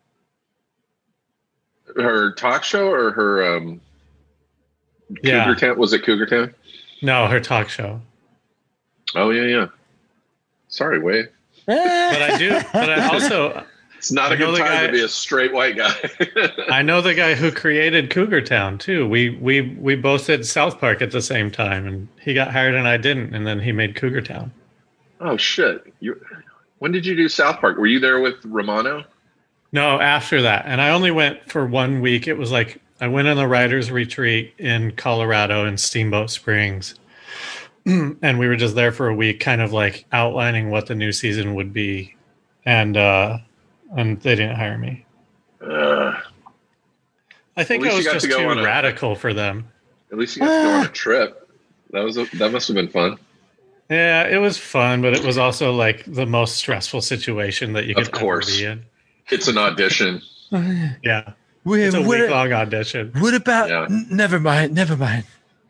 Her talk show or her um, Yeah. Cougar Town? Was it Cougar Town? No, her talk show. Oh yeah, yeah. Sorry, Wade. But I do. But I also. It's not I a know good the time guy- to be a straight white guy. I know the guy who created Cougar Town too. We we we both did South Park at the same time, and he got hired and I didn't, and then he made Cougar Town. Oh shit! You, when did you do South Park? Were you there with Romano? No, after that, and I only went for one week. It was like I went on the writers' retreat in Colorado in Steamboat Springs, and we were just there for a week, kind of like outlining what the new season would be, and uh, and they didn't hire me. Uh, I think At least I you was got just to go too on a- radical for them. at least you got to go on a trip. That was a, that must have been fun. Yeah, it was fun, but it was also like the most stressful situation that you could Of course. ever be in. It's an audition. Yeah, Wait, it's a what, week long audition. what about? Yeah. n- Never mind. Never mind.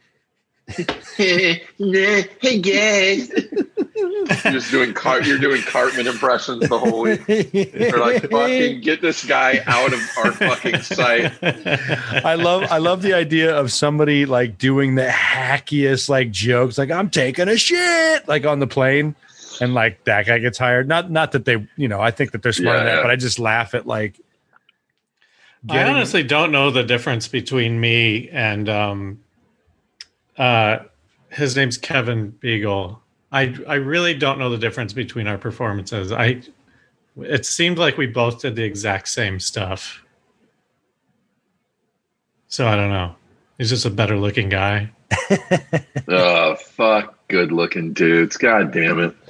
Hey guys, you're just doing Cart. You're doing Cartman impressions the whole week. They're like, fucking get this guy out of our fucking sight. I love I love the idea of somebody like doing the hackiest like jokes, like I'm taking a shit, like on the plane, and like that guy gets hired. Not not that they, you know, I think that they're smart Yeah, at that, yeah. but I just laugh at like. I getting- honestly don't know the difference between me and um, uh, his name's Kevin Beagle. I I really don't know the difference between our performances. I it seemed like we both did the exact same stuff. So I don't know. He's just a better looking guy. Oh fuck, good looking dudes. God damn it.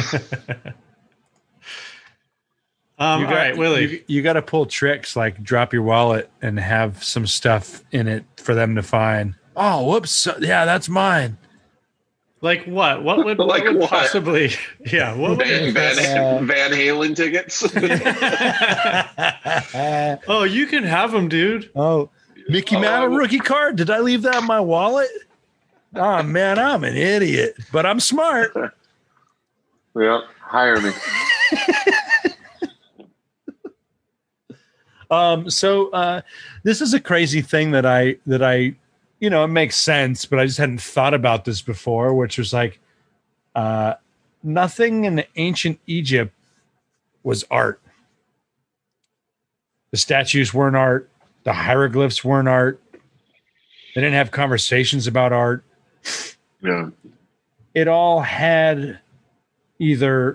Um, You all got, right, Willie. You, you got to pull tricks like drop your wallet and have some stuff in it for them to find. Oh, whoops! so- Yeah, that's mine. Like what? What would, Like what would what? possibly? Yeah. What would Van, Van, Uh, Van Halen tickets. oh, you can have them, dude. Oh, Mickey Oh, Mantle I- rookie card. Did I leave that in my wallet? Oh man, I'm an idiot, but I'm smart. Yeah, hire me. Um, so uh, this is a crazy thing that I that I, you know, it makes sense, but I just hadn't thought about this before, which was like, uh, nothing in ancient Egypt was art. The statues weren't art. The hieroglyphs weren't art. They didn't have conversations about art. Yeah. It all had either,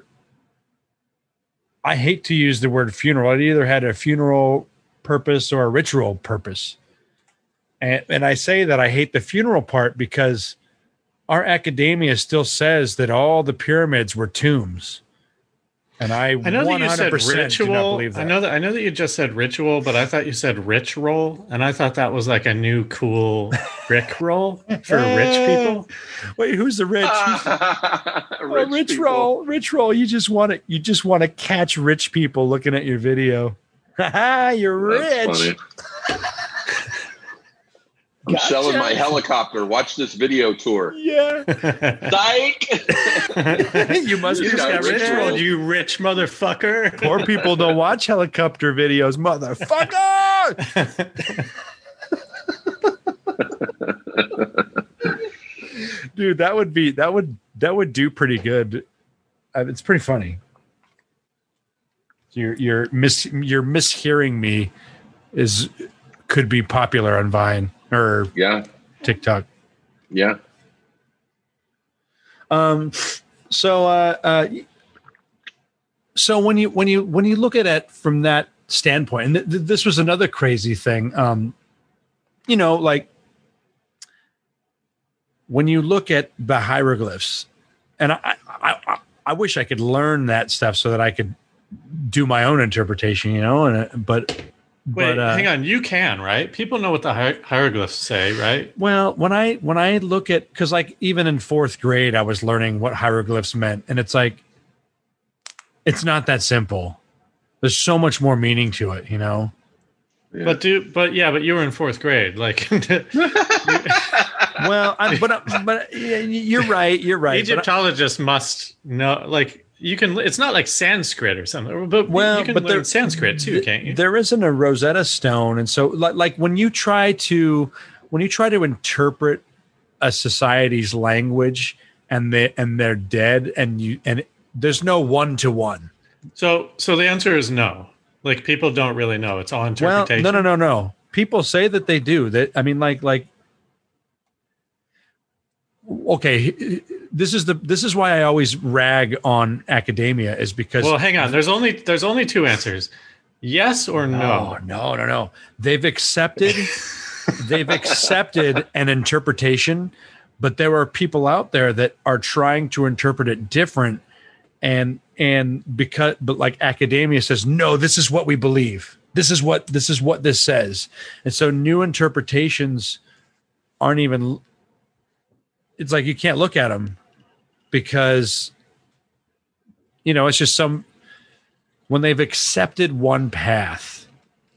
I hate to use the word funeral, it either had a funeral purpose or a ritual purpose. And, and I say that I hate the funeral part because our academia still says that all the pyramids were tombs. And I, I know that you said one hundred percent do not ritual. believe that. I know that I know that you just said ritual, but I thought you said rich roll, and I thought that was like a new cool Rick roll for rich people. Wait, who's the rich? Who's- rich Oh, rich people. roll, rich roll. You just want to, you just want to catch rich people looking at your video. Ha you're That's rich. funny. I'm selling my helicopter. Watch this video tour. Yeah. Psych. You must You be got rich rich Rich roll, roll. you rich motherfucker. Poor people don't watch helicopter videos, motherfucker. Dude, that would be that would that would do pretty good. Uh, it's pretty funny. You're you're mis you're mishearing me is could be popular on Vine or Yeah. TikTok. Yeah. Um, so, uh, uh, so when you when you when you look at it from that standpoint. And th- th- this was another crazy thing. Um, you know, like when you look at the hieroglyphs, and I, I, I, I wish I could learn that stuff so that I could do my own interpretation, you know, and, uh, but, Wait, but, uh, hang on. You can, right? People know what the hier- hieroglyphs say, right? well, when I, when I look at, cause like even in fourth grade, I was learning what hieroglyphs meant, and it's like, it's not that simple. There's so much more meaning to it, you know? Yeah. But do, but yeah, but you were in fourth grade. Like, Well, I, but, but yeah, you're right. You're right. but I- Egyptologists must know, like, you can, it's not like Sanskrit or something, but Well, you can but learn there- Sanskrit too, th- can't you? There isn't a Rosetta Stone, and so like like when you try to when you try to interpret a society's language and they and they're dead, and you and there's no one to one. So, so the answer is no. Like, people don't really know. It's all Well, interpretation. no, no, no, no. People say that they do. That I mean, like like. Okay, this is the this is why I always rag on academia, is because Well, hang on. There's only there's only two answers: yes or no. no, no, no, no. They've accepted they've accepted an interpretation, but there are people out there that are trying to interpret it different, and and because but like academia says, no, this is what we believe. This is what this is what this says. And so new interpretations aren't even, it's like you can't look at them because, you know, it's just some, when they've accepted one path,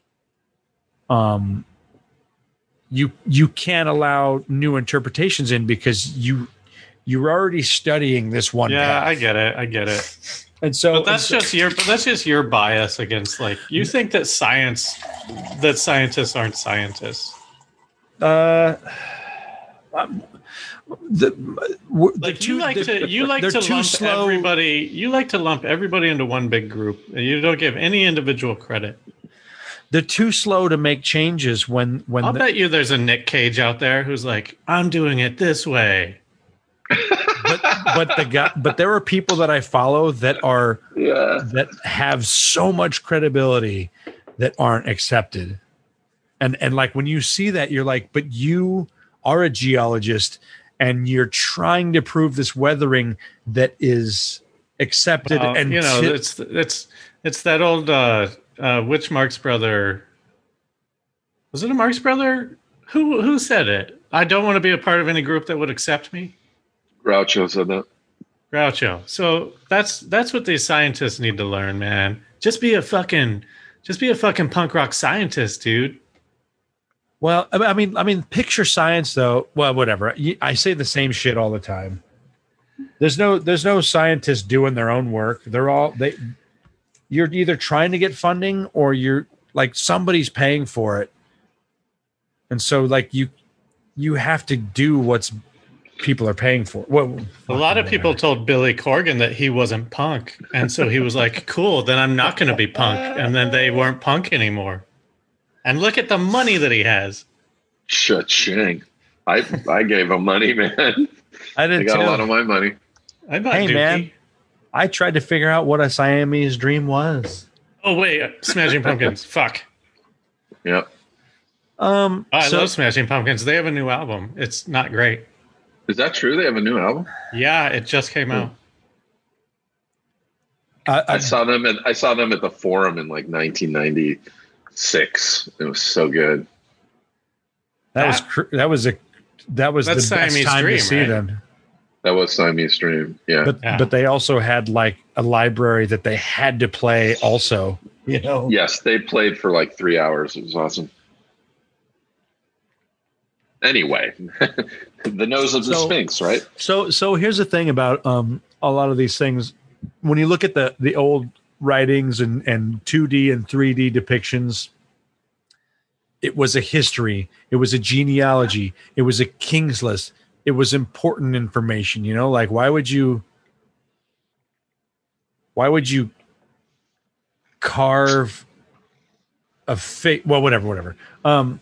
um, you you can't allow new interpretations in because you you're already studying this one Yeah, path. I get it. I get it. And so But that's and so- just your but that's just your bias against, like, you think that science that scientists aren't scientists. uh um, the, w- the Like, two, you like the- to you like they're to too lump slow. everybody you like to lump everybody into one big group, and you don't give any individual credit. They're too slow to make changes when when I'll the- bet you there's a Nick Cage out there who's like, I'm doing it this way. but but the guy but there are people that I follow that are Yeah. that have so much credibility that aren't accepted. And and like when you see that, you're like, but you are a geologist and you're trying to prove this weathering that is accepted. Well, and you know, ti- it's it's it's that old uh, uh, which Marx brother? Was it a Marx brother? Who who said it? I don't want to be a part of any group that would accept me. Groucho said that. Groucho. So that's that's what these scientists need to learn, man. Just be a fucking just be a fucking punk rock scientist, dude. well, I mean, I mean, picture science though. Well, whatever. You- I say the same shit all the time. There's no, there's no scientists doing their own work. They're all they. You're either trying to get funding or you're like somebody's paying for it, and so like you, you have to do what's people are paying for. Well, A lot of people told Billy Corgan that he wasn't punk, and so he was like, "Cool, then I'm not going to be punk." And then they weren't punk anymore. And look at the money that he has. Cha-ching. I I gave him money, man. I I didn't. got a tell- lot of my money. I bought Hey, Dookie. man. I tried to figure out what a Siamese dream was. Oh wait, Smashing Pumpkins. Fuck. Yep. Um, Oh, I so- love Smashing Pumpkins. They have a new album. It's not great. Is that true? They have a new album? Yeah, it just came out. I, I I, saw them at I saw them at the Forum in like nineteen ninety-six. It was so good. that was cr- that was a that was the That's best Siamese time Dream, to see right? them. That was Siamese Dream. Yeah. But Yeah. but they also had like a library that they had to play also. You know. Yes, they played for like three hours. It was awesome. Anyway, the nose of the So- Sphinx, right? So so here's the thing about um a lot of these things. When you look at the the old writings and and two D and three D depictions, it was a history, it was a genealogy, it was a king's list, it was important information. You know, like why would you why would you carve a fake? Well, whatever, whatever. Um.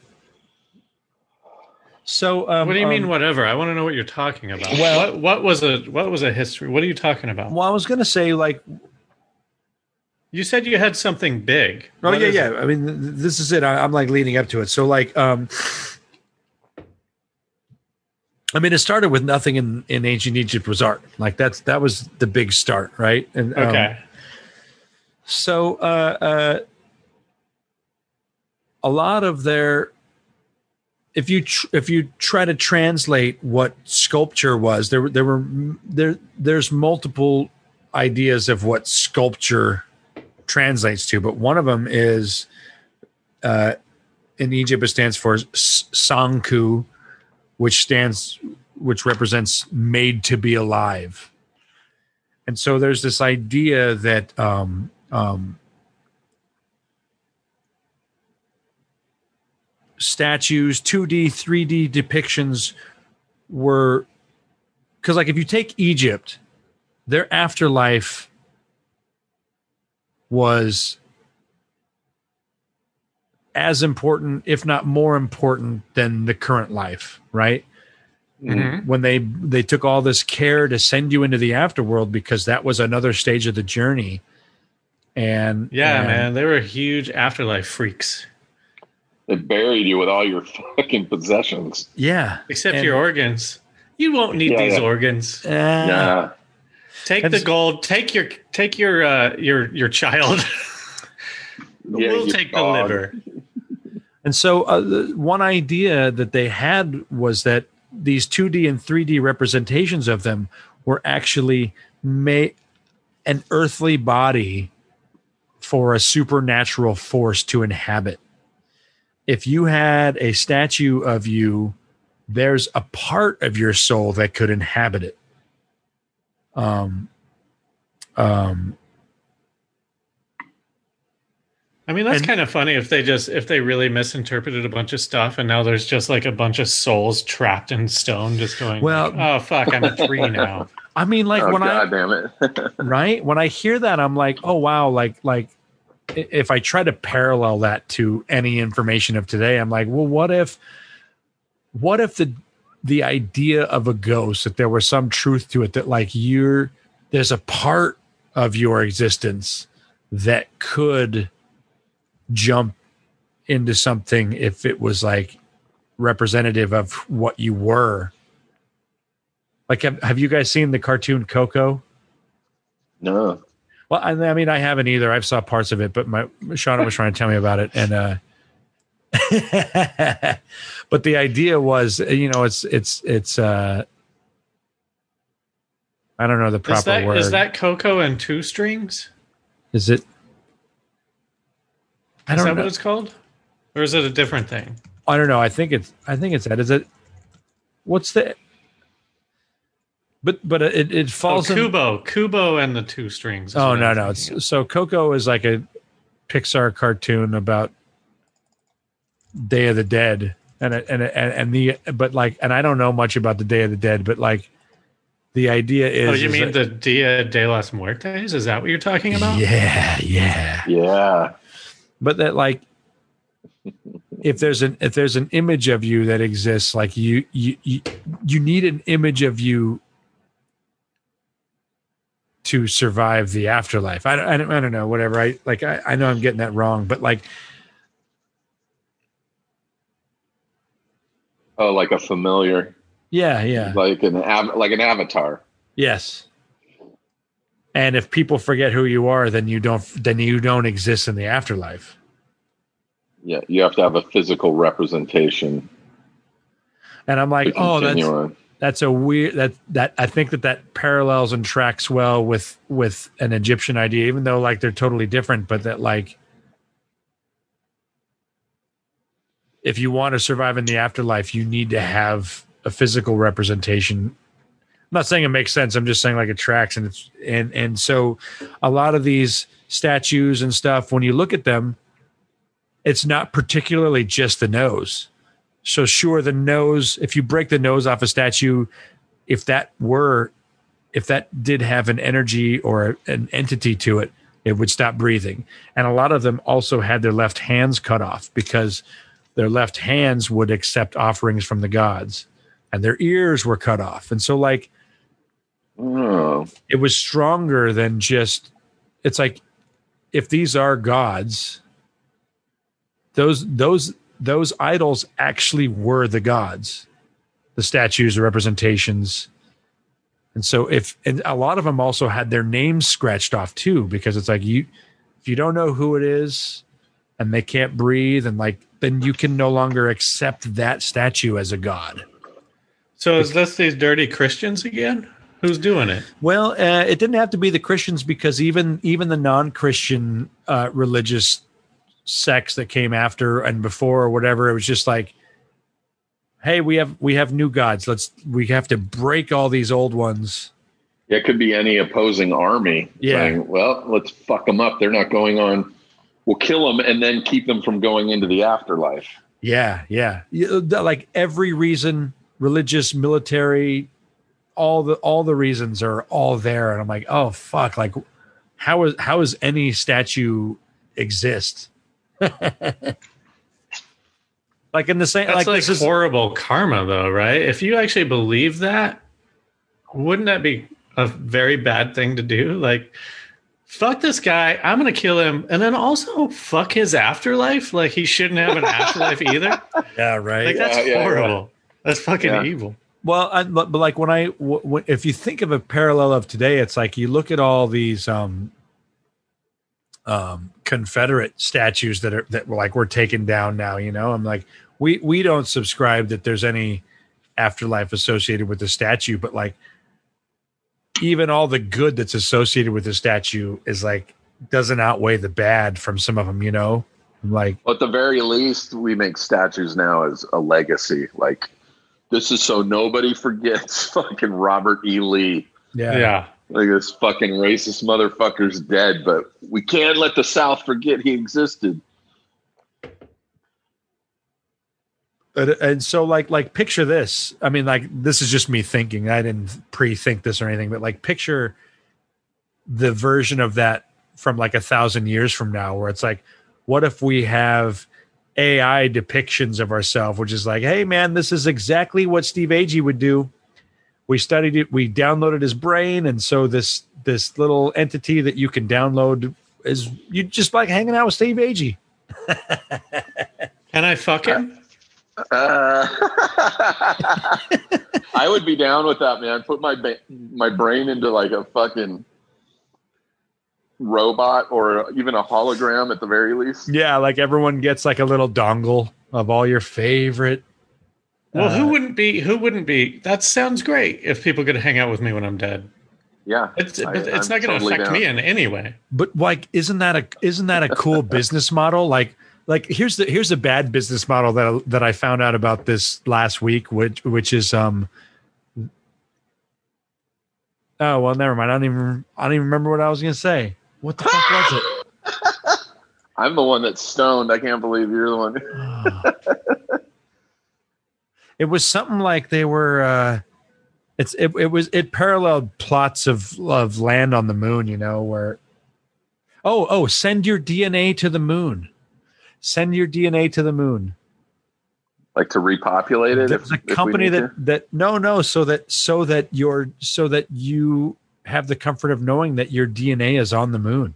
So um, What do you mean, um, whatever? I want to know what you're talking about. Well- what, what was a what was a history? What are you talking about? Well, I was going to say, like, You You said you had something big. Oh What yeah, is yeah. it? I mean, th- this is it. I, I'm like leading up to it. So like, um, I mean, it started with nothing in, in ancient Egypt was art. Like that's that was the big start, right? And um, Okay. so uh, uh, a lot of their, if you tr- if you try to translate what sculpture was, there there were there there's multiple ideas of what sculpture translates to, but one of them is uh, in Egypt it stands for Sanku, which stands which represents made to be alive. And so there's this idea that um, um, statues, two D, three D depictions were, because like if you take Egypt, their afterlife was as important, if not more important, than the current life, right? Mhm. When they they took all this care to send you into the afterworld because that was another stage of the journey. And Yeah, and, man, they were huge afterlife freaks. They buried you with all your fucking possessions. yeah, Except and, your organs. You won't need Yeah, these yeah. organs. uh, Yeah. Take And the s- gold. Take your take your uh, your your child. Yeah, we'll your take dog. the liver. And so uh, the one idea that they had was that these two D and three D representations of them were actually ma- an earthly body for a supernatural force to inhabit. If you had a statue of you, there's a part of your soul that could inhabit it. Um, um, I mean, that's And- kind of funny if they just if they really misinterpreted a bunch of stuff, and now there's just like a bunch of souls trapped in stone, just going. Well- like, oh fuck, I'm a tree now. I mean, like oh, when I God damn it. right when I hear that, I'm like, oh wow, like like i- if I try to parallel that to any information of today, I'm like, well, what if what if the the idea of a ghost, that there was some truth to it, that like you're there's a part of your existence that could jump into something if it was like representative of what you were. Like, have, have you guys seen the cartoon Coco? No. Well, I, I mean, I haven't either. I've saw parts of it, but my Shauna was trying to tell me about it, and uh, but the idea was, you know, it's it's it's uh, I don't know the proper Is that word. is that Coco and two strings? Is it? I Is don't that know. what it's called, or is it a different thing? I don't know. I think it's. I think it's that. Is it? What's the? But but it it Oh, falls in. Kubo, Kubo and the two strings. is Oh what no I'm no! thinking of. It's, so Coco is like a Pixar cartoon about Day of the Dead, and it- and it- and and the but like, and I don't know much about the Day of the Dead, but like the idea is. Oh, you is mean that- the Dia de los Muertes? Is that what you're talking about? Yeah, yeah. Yeah. But that like, if there's an if there's an image of you that exists, like you you you, you need an image of you to survive the afterlife. I don't, I don't, I don't know, whatever. I like, I, I know I'm getting that wrong, but like, Oh, like a familiar, yeah, yeah, like an av- like an avatar. yes. And if people forget who you are, then you don't, then you don't exist in the afterlife. Yeah, you have to have a physical representation. And I'm like, to oh, that's, continue on. that's a weird, that, that, I think that that parallels and tracks well with, with an Egyptian idea, even though like they're totally different, but that like, if you want to survive in the afterlife, you need to have a physical representation. I'm not saying it makes sense. I'm just saying like it tracks, and it's and and so a lot of these statues and stuff, when you look at them, it's not particularly just the nose. So sure, the nose, if you break the nose off a statue, if that were, if that did have an energy or an entity to it, it would stop breathing. And a lot of them also had their left hands cut off because their left hands would accept offerings from the gods, and their ears were cut off. And so like, Oh, it was stronger than just, it's like, if these are gods, those those those idols actually were the gods, the statues, the representations. And so if, and a lot of them also had their names scratched off too, because it's like, you, if you don't know who it is and they can't breathe, and like, then you can no longer accept that statue as a god. So is this these dirty Christians again? Who's doing it? Well, uh, it didn't have to be the Christians, because even, even the non-Christian uh, religious sects that came after and before or whatever, it was just like, hey, we have we have new gods. Let's we have to break all these old ones. It could be any opposing army Yeah. saying, well, let's fuck them up. They're not going on. We'll kill them and then keep them from going into the afterlife. Yeah, yeah. You- the- Like every reason, religious, military, all the all the reasons are all there. And I'm like, oh fuck! Like, how is how is any statue exist? Like in the same, That's like, like, this is, horrible karma, though, right? If you actually believe that, wouldn't that be a very bad thing to do? Like, fuck this guy, I'm going to kill him. And then also fuck his afterlife. Like, he shouldn't have an afterlife either. yeah, right. Like, that's Yeah, yeah, horrible. That's fucking Yeah. evil. Well, I, but, but like when I, w- w- if you think of a parallel of today, it's like you look at all these um, um, Confederate statues that are that like were taken down now. You know, I'm like, we we don't subscribe that there's any afterlife associated with the statue, but like even all the good that's associated with the statue is like doesn't outweigh the bad from some of them. You know, like Well, at the very least, we make statues now as a legacy. Like, this is so nobody forgets fucking Robert E. Lee. yeah, Yeah. Like, this fucking racist motherfucker's dead, but we can't let the South forget he existed. And, and so like like picture this. I mean, like this is just me thinking. I didn't pre-think this or anything, but like picture the version of that from like a thousand years from now, where it's like, what if we have A I depictions of ourselves, which is like, hey man, this is exactly what Steve Agee would do. We studied it, we downloaded his brain, and so this this little entity that you can download is you just like hanging out with Steve Agee. Can I fuck him? Uh, I would be down with that, man. Put my ba- my brain into like a fucking robot or even a hologram at the very least. Yeah, like everyone gets like a little dongle of all your favorite. Well, uh, who wouldn't be? Who wouldn't be? That sounds great if people could hang out with me when I'm dead. Yeah, It's I- but it's I'm not going to totally affect down. me in any way. But like, isn't that a isn't that a cool business model? Like, like here's the here's a bad business model that that I found out about this last week, which which is um. Oh well, never mind. I don't even I don't even remember what I was going to say. What the fuck was it? I'm the one that's stoned. I can't believe you're the one. Oh. It was something like they were. Uh, it's it, it was it paralleled plots of of Land on the Moon. You know where. Oh oh! Send your D N A to the moon. Send your D N A to the moon. Like to repopulate it. There's if- a if we company need that to? that no no so that so that your so that you have the comfort of knowing that your D N A is on the moon.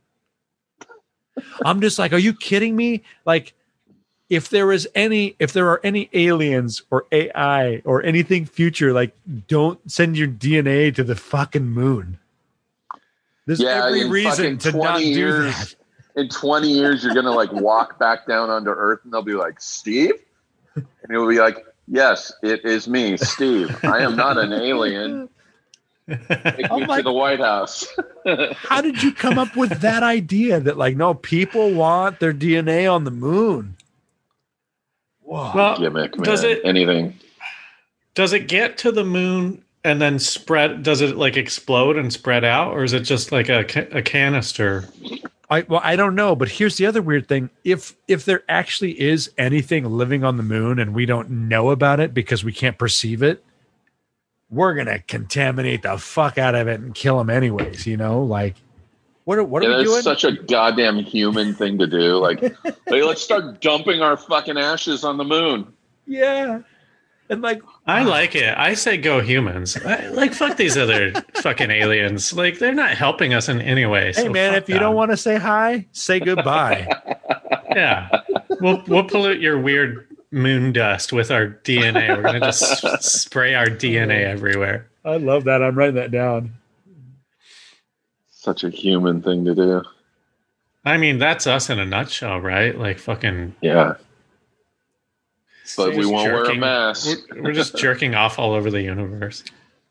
I'm just like, are you kidding me? Like, if there is any, if there are any aliens or A I or anything future, like, don't send your D N A to the fucking moon. There's Yeah, every in reason to fucking not twenty do years, that. in twenty years, you're gonna like walk back down onto Earth, and they'll be like, "Steve," and you'll be like, "Yes, it is me, Steve. I am not an alien. Take Oh me my- to the White House." How did you come up with that idea that like, no, people want their D N A on the moon? Whoa. Well, Gimmick, man. does it Anything? does it get to the moon and then spread? Does it like explode and spread out, or is it just like a ca- a canister? I, well, I don't know, but here's the other weird thing. If if there actually is anything living on the moon and we don't know about it because we can't perceive it, we're gonna contaminate the fuck out of it and kill them anyways. You know, like what are, what are Yeah, we that's doing? such a goddamn human thing to do. Like, hey, let's start dumping our fucking ashes on the moon. Yeah. And like, I like it. I say go humans. I, like, fuck these other fucking aliens. Like, they're not helping us in any way. hey, so man, fuck if you them. don't want to say hi, say goodbye. Yeah. We'll, we'll pollute your weird moon dust with our D N A. We're going to just spray our D N A everywhere. I love that. I'm writing that down. Such a human thing to do. I mean, that's us in a nutshell, right? Like, fucking. Yeah. But we just won't wear a jerking- mask. We're, we're just jerking off all over the universe.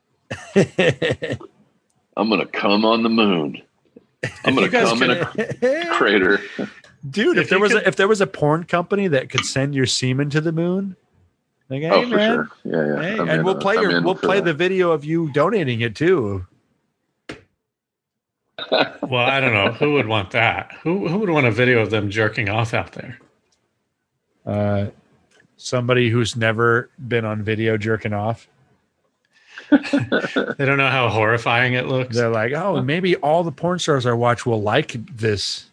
I'm gonna come on the moon. I'm gonna you guys come in a could- crater. Dude, if, If there you was could- a, if there was a porn company that could send your semen to the moon, like, hey, oh, for man, sure. Yeah, yeah. hey, I'm and in, we'll uh, play I'm your in we'll for play that. the video of you donating it too. Well, I don't know. Who would want that? Who who would want a video of them jerking off out there? Uh, somebody who's never been on video jerking off. They don't know how horrifying it looks. They're like, oh, maybe all the porn stars I watch will like this.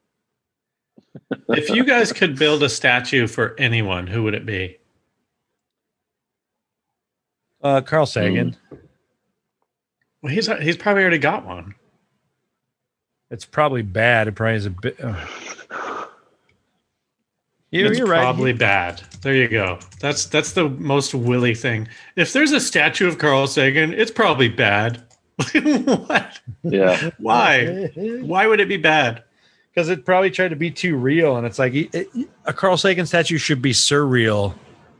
If you guys could build a statue for anyone, who would it be? Uh, Carl Sagan. Well, he's he's probably already got one. It's probably bad. It probably is a bit. Uh. You're, It's you're right. probably bad. There you go. That's that's the most Willy thing. If there's a statue of Carl Sagan, it's probably bad. What? Yeah. Why? Why would it be bad? Because it probably tried to be too real, and it's like it, it, a Carl Sagan statue should be surreal.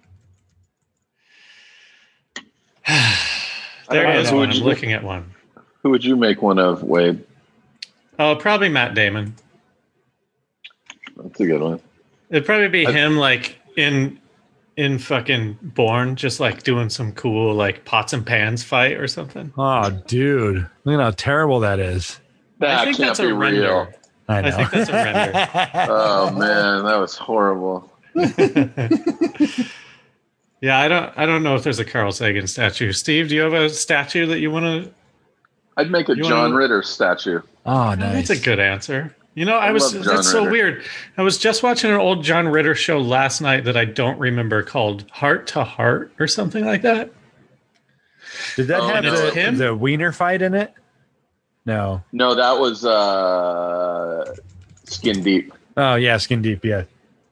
There I is don't know. one. Who would I'm you- looking at one. Who would you make one of, Wade? Oh, probably Matt Damon. That's a good one. It'd probably be I- him, like in in fucking Bourne, just like doing some cool like pots and pans fight or something. Oh, dude, look at how terrible that is. That I think can't that's be a render. real. I know. I think that's a render. Oh man, that was horrible. Yeah, I don't I don't know if there's a Carl Sagan statue. Steve, do you have a statue that you want to? I'd make a You John wanna- Ritter statue. Oh, nice. That's a good answer. You know, I, I was love John that's so Ritter. weird. I was just watching an old John Ritter show last night that I don't remember, called Heart to Heart or something like that. Did that Oh, have no. the, Him? the wiener fight in it? No. No, that was uh, Skin Deep. Oh yeah, Skin Deep. Yeah.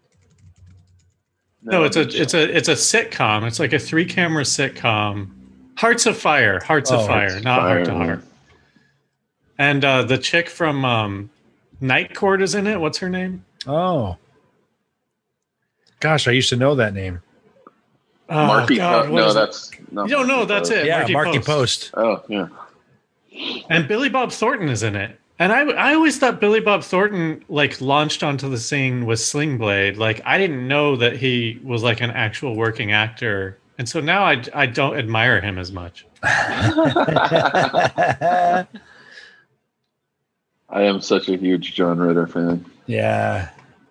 No, it's a it's a it's a sitcom. It's like a three camera sitcom. Hearts of Fire. Hearts Oh, of Fire, Hearts of not Heart to Fire, Heart. And uh, the chick from um, Night Court is in it. What's her name? Oh. Gosh, I used to know that name. Oh, Marky God, Po- what No, is it? that's no. No, no, that's it. Yeah, Marky Marky Post. Post. Oh, yeah. And Billy Bob Thornton is in it. And I, I always thought Billy Bob Thornton like launched onto the scene with Sling Blade. Like I didn't know that he was like an actual working actor, and so now I, I don't admire him as much. I am such a huge John Ritter fan. Yeah.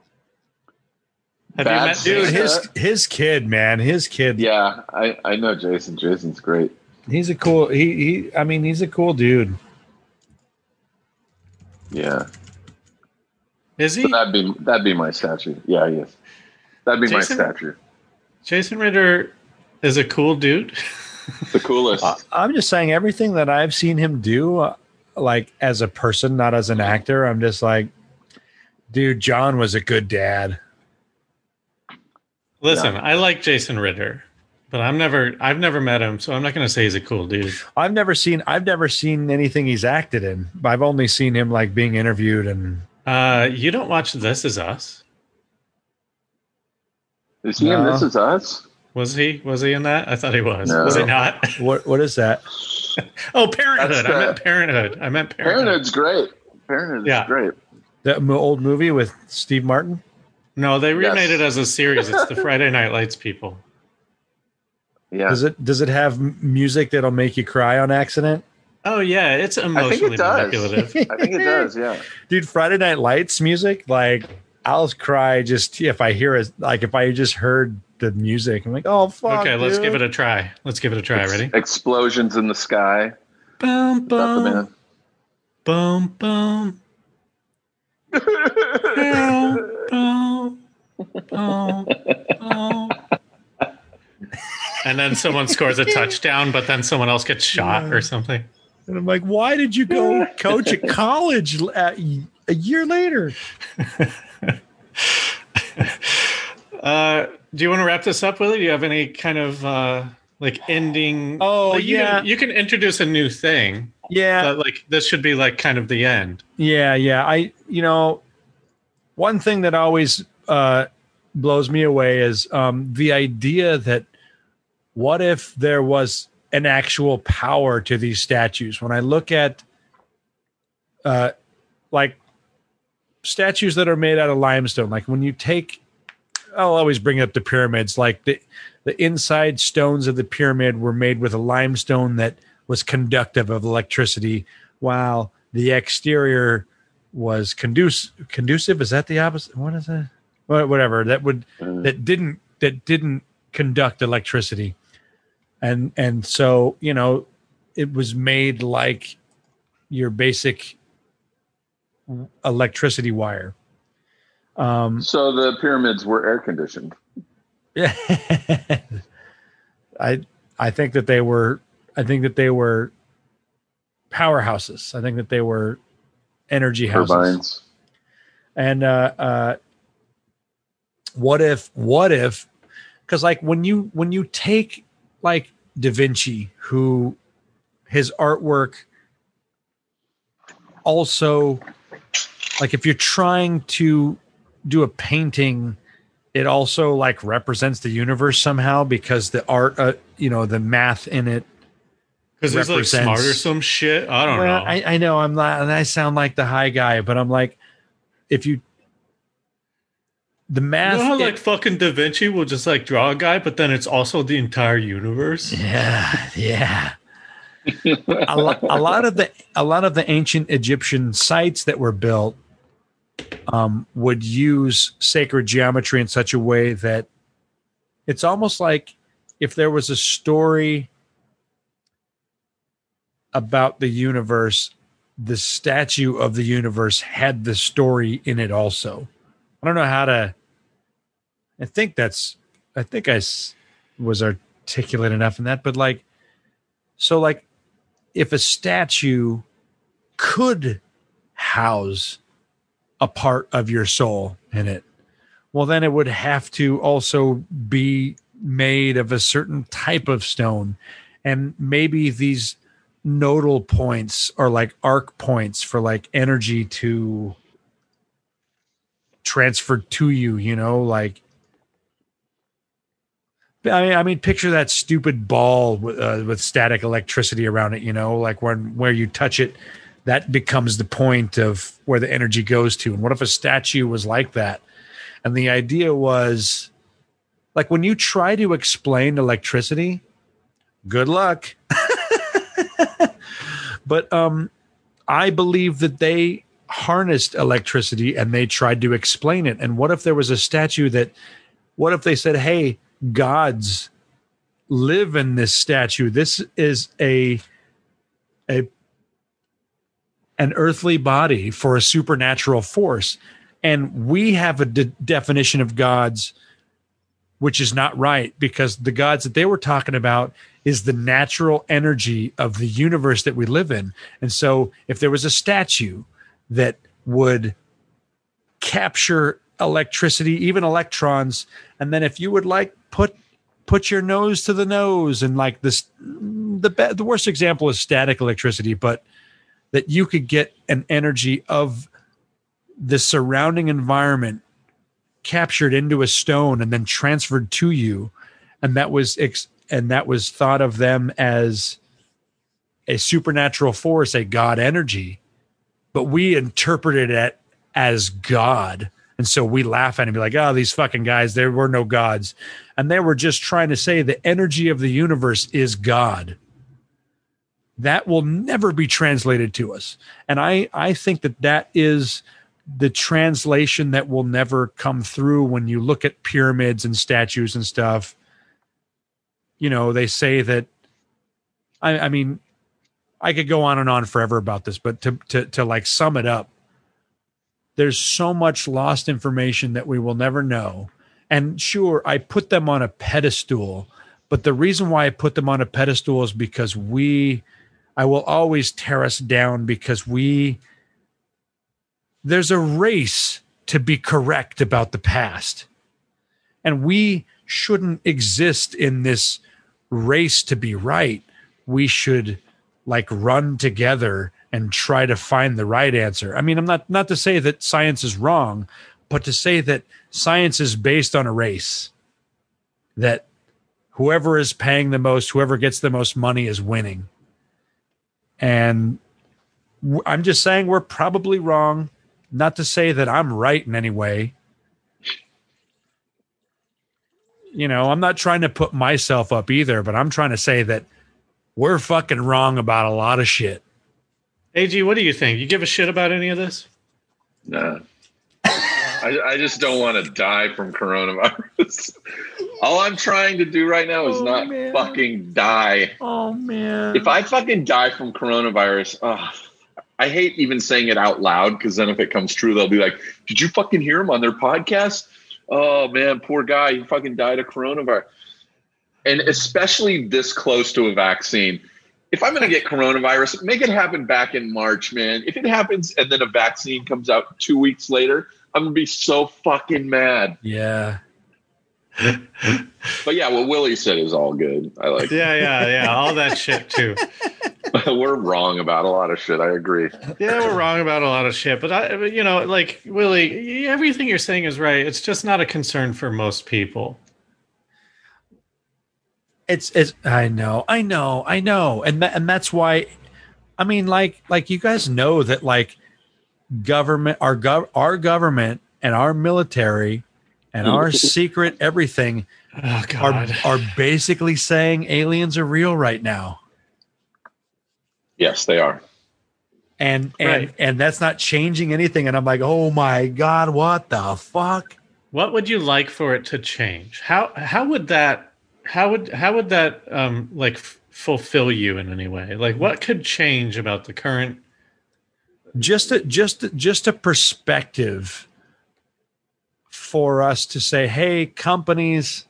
Have Bad you met Dude, Santa? his his kid, man, his kid. Yeah, I, I know Jason. Jason's great. He's a cool. He he. I mean, he's a cool dude. Yeah, Is he? so that'd be that'd be my statue. Yeah, he is. That'd be Jason- my statue. Jason Ritter is a cool dude. The coolest. I- I'm just saying everything that I've seen him do, uh, like as a person, not as an actor. I'm just like, dude, John was a good dad. Listen, Yeah. I like Jason Ritter, but I'm never I've never met him, so I'm not going to say he's a cool dude. I've never seen. I've never seen anything he's acted in. I've only seen him like being interviewed and. Uh, you don't watch This Is Us? Is he in No. This Is Us? Was he? Was he in that? I thought he was. No. Was he not? What what is that? Oh, Parenthood. That's I the- meant Parenthood. I meant Parenthood. Parenthood's great. Parenthood's Yeah. great. The mo- old movie with Steve Martin. No, they remade Yes. it as a series. It's the Friday Night Lights people. Yeah, Does it does it have m- music that'll make you cry on accident? Oh yeah, it's I think emotionally it does. manipulative. I think it does. Yeah. Dude, Friday Night Lights music, like I'll cry just if I hear it. Like if I just heard the music, I'm like, oh fuck. Okay, let's dude. give it a try. Let's give it a try. Ex- Ready? Explosions in the sky. Boom, Is that the boom, man? boom, boom, boom, boom, boom, boom. and then someone scores a touchdown, but then someone else gets shot Yeah. or something. And I'm like, why did you go coach at college at, a year later? Uh, do you want to wrap this up, Willie? Do you have any kind of uh, like ending? Oh, like you yeah. Can, you can introduce a new thing. Yeah. But like this should be like kind of the end. Yeah, yeah. I, you know, one thing that always uh, blows me away is um, the idea that what if there was an actual power to these statues? When I look at uh, like statues that are made out of limestone, like when you take, I'll always bring up the pyramids, like the, the inside stones of the pyramid were made with a limestone that was conductive of electricity, while the exterior was conducive. Conducive, is that the opposite? What is that? Whatever that would that didn't that didn't conduct electricity, and and so you know it was made like your basic electricity wire. Um, So the pyramids were air conditioned. Yeah, I I think that they were. I think that they were powerhouses. I think that they were energy houses. Turbines. And uh, uh, what if? What if? Because like when you when you take like Da Vinci, who his artwork also, like if you're trying to do a painting, it also like represents the universe somehow because the art, uh, you know, the math in it. Because he's like smart or some shit. I don't well, know. I, I know I'm not, and I sound like the high guy, but I'm like, if you, the math, you know how it- like fucking Da Vinci will just like draw a guy, but then it's also the entire universe. yeah, yeah. a, lo- a lot of the a lot of the ancient Egyptian sites that were built um, would use sacred geometry in such a way that it's almost like if there was a story about the universe, the statue of the universe had the story in it also. I don't know how to. I think that's. I think I s- was articulate enough in that, but like, so like, if a statue could house a part of your soul in it, well, then it would have to also be made of a certain type of stone, and maybe these nodal points are like arc points for like energy to transfer to you, you know, like I mean, I mean, picture that stupid ball with, uh, with static electricity around it, you know, like when where you touch it, that becomes the point of where the energy goes to. And what if a statue was like that? And the idea was like when you try to explain electricity, good luck. But um, I believe that they harnessed electricity and they tried to explain it. And what if there was a statue that, what if they said, hey, gods live in this statue? This is a, a, an earthly body for a supernatural force. And we have a de- definition of gods which is not right, because the gods that they were talking about is the natural energy of the universe that we live in. And so if there was a statue that would capture electricity, even electrons, and then if you would like put put your nose to the nose and like this, the be- the worst example is static electricity, but that you could get an energy of the surrounding environment captured into a stone and then transferred to you, and that was ex- and that was thought of them as a supernatural force, a god energy, but we interpreted it as God. And so we laugh at it and be like, oh, these fucking guys, there were no gods. And they were just trying to say the energy of the universe is God. That will never be translated to us. And I, I think that that is the translation that will never come through when you look at pyramids and statues and stuff. You know, they say that, I, I mean, I could go on and on forever about this, but to, to, to like sum it up, there's so much lost information that we will never know. And sure, I put them on a pedestal, But the reason why I put them on a pedestal is because we, I will always tear us down because we, there's a race to be correct about the past. And we shouldn't exist in this race to be right. We should like run together and try to find the right answer. I mean, I'm not, not to say that science is wrong, but to say that science is based on a race, that whoever is paying the most, whoever gets the most money is winning. And w- I'm just saying we're probably wrong. Not to say that I'm right in any way. You know, I'm not trying to put myself up either, but I'm trying to say that we're fucking wrong about a lot of shit. A G, what do you think? You give a shit about any of this? Nah. I, I just don't want to die from coronavirus. All I'm trying to do right now is Oh, not man. fucking die. Oh, man. If I fucking die from coronavirus, oh, I hate even saying it out loud because then if it comes true, they'll be like, did you fucking hear him on their podcast? Oh, man, poor guy. He fucking died of coronavirus. And especially this close to a vaccine. If I'm going to get coronavirus, make it happen back in March, man. If it happens and then a vaccine comes out two weeks later, I'm going to be so fucking mad. Yeah. But yeah, what Willie said is all good. I like Yeah, yeah, yeah. All that shit too. it. We're wrong about a lot of shit. I agree. Yeah, we're wrong about a lot of shit. But, I, but, you know, like, Willie, everything you're saying is right. It's just not a concern for most people. It's, it's, I know, I know, I know. And that, and that's why, I mean, like, like you guys know that like government, our gov, our government and our military and our secret everything Oh, are, God. are basically saying aliens are real right now. Yes, they are. And, and, Right. and that's not changing anything. And I'm like, oh my God, what the fuck? What would you like for it to change? How how would that how would how would that um like f- fulfill you in any way? Like what could change about the current? Just a, just, just a perspective for us to say, hey, companies,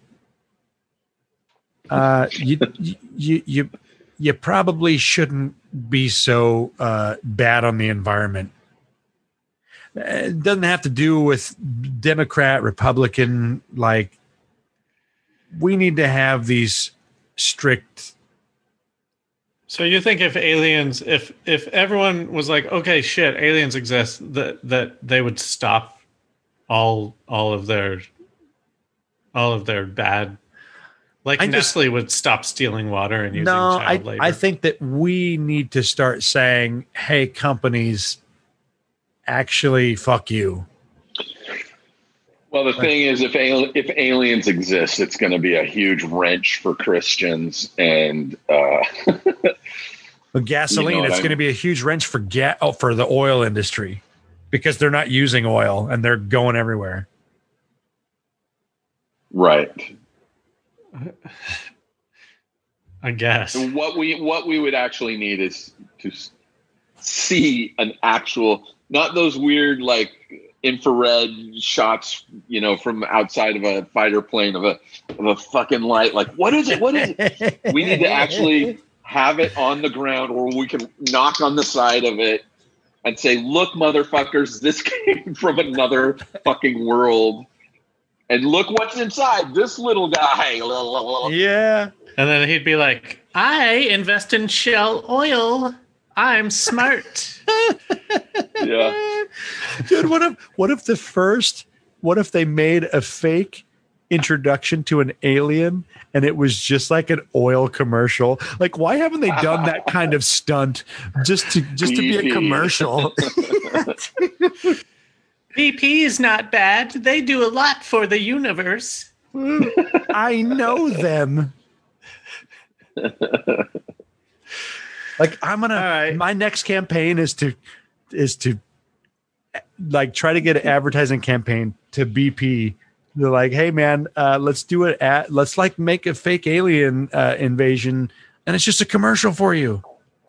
uh, you, you, you, you probably shouldn't be so uh, bad on the environment. It doesn't have to do with Democrat, Republican. Like, we need to have these strict. So you think if aliens, if if everyone was like, okay, shit, aliens exist, that that they would stop all all of their all of their bad. Like I just- Nestle would stop stealing water and using No, I, child labor. I think that we need to start saying, hey, companies, actually, fuck you. Well, the thing is, if al- if aliens exist, it's going to be a huge wrench for Christians, and uh, With gasoline, You know what it's I going to be a huge wrench for ga- oh, for the oil industry because they're not using oil and they're going everywhere. right. I guess. And what we what we would actually need is to s- see an actual, not those weird like infrared shots, you know, from outside of a fighter plane of a of a fucking light. Like, what is it? What is it? We need to actually have it on the ground where we can knock on the side of it and say, look, motherfuckers, this came from another fucking world. And look what's inside this little guy. Yeah. And then he'd be like, I invest in Shell oil. I'm smart. Yeah. Dude, what if what if the first what if they made a fake introduction to an alien and it was just like an oil commercial? Like, why haven't they done that kind of stunt just to just to be a commercial? B P is not bad. They do a lot for the universe. I know them. Like, I'm gonna All right. my next campaign is to is to like try to get an advertising campaign to B P. They're like, hey man, uh, let's do it at let's like make a fake alien uh, invasion, and it's just a commercial for you.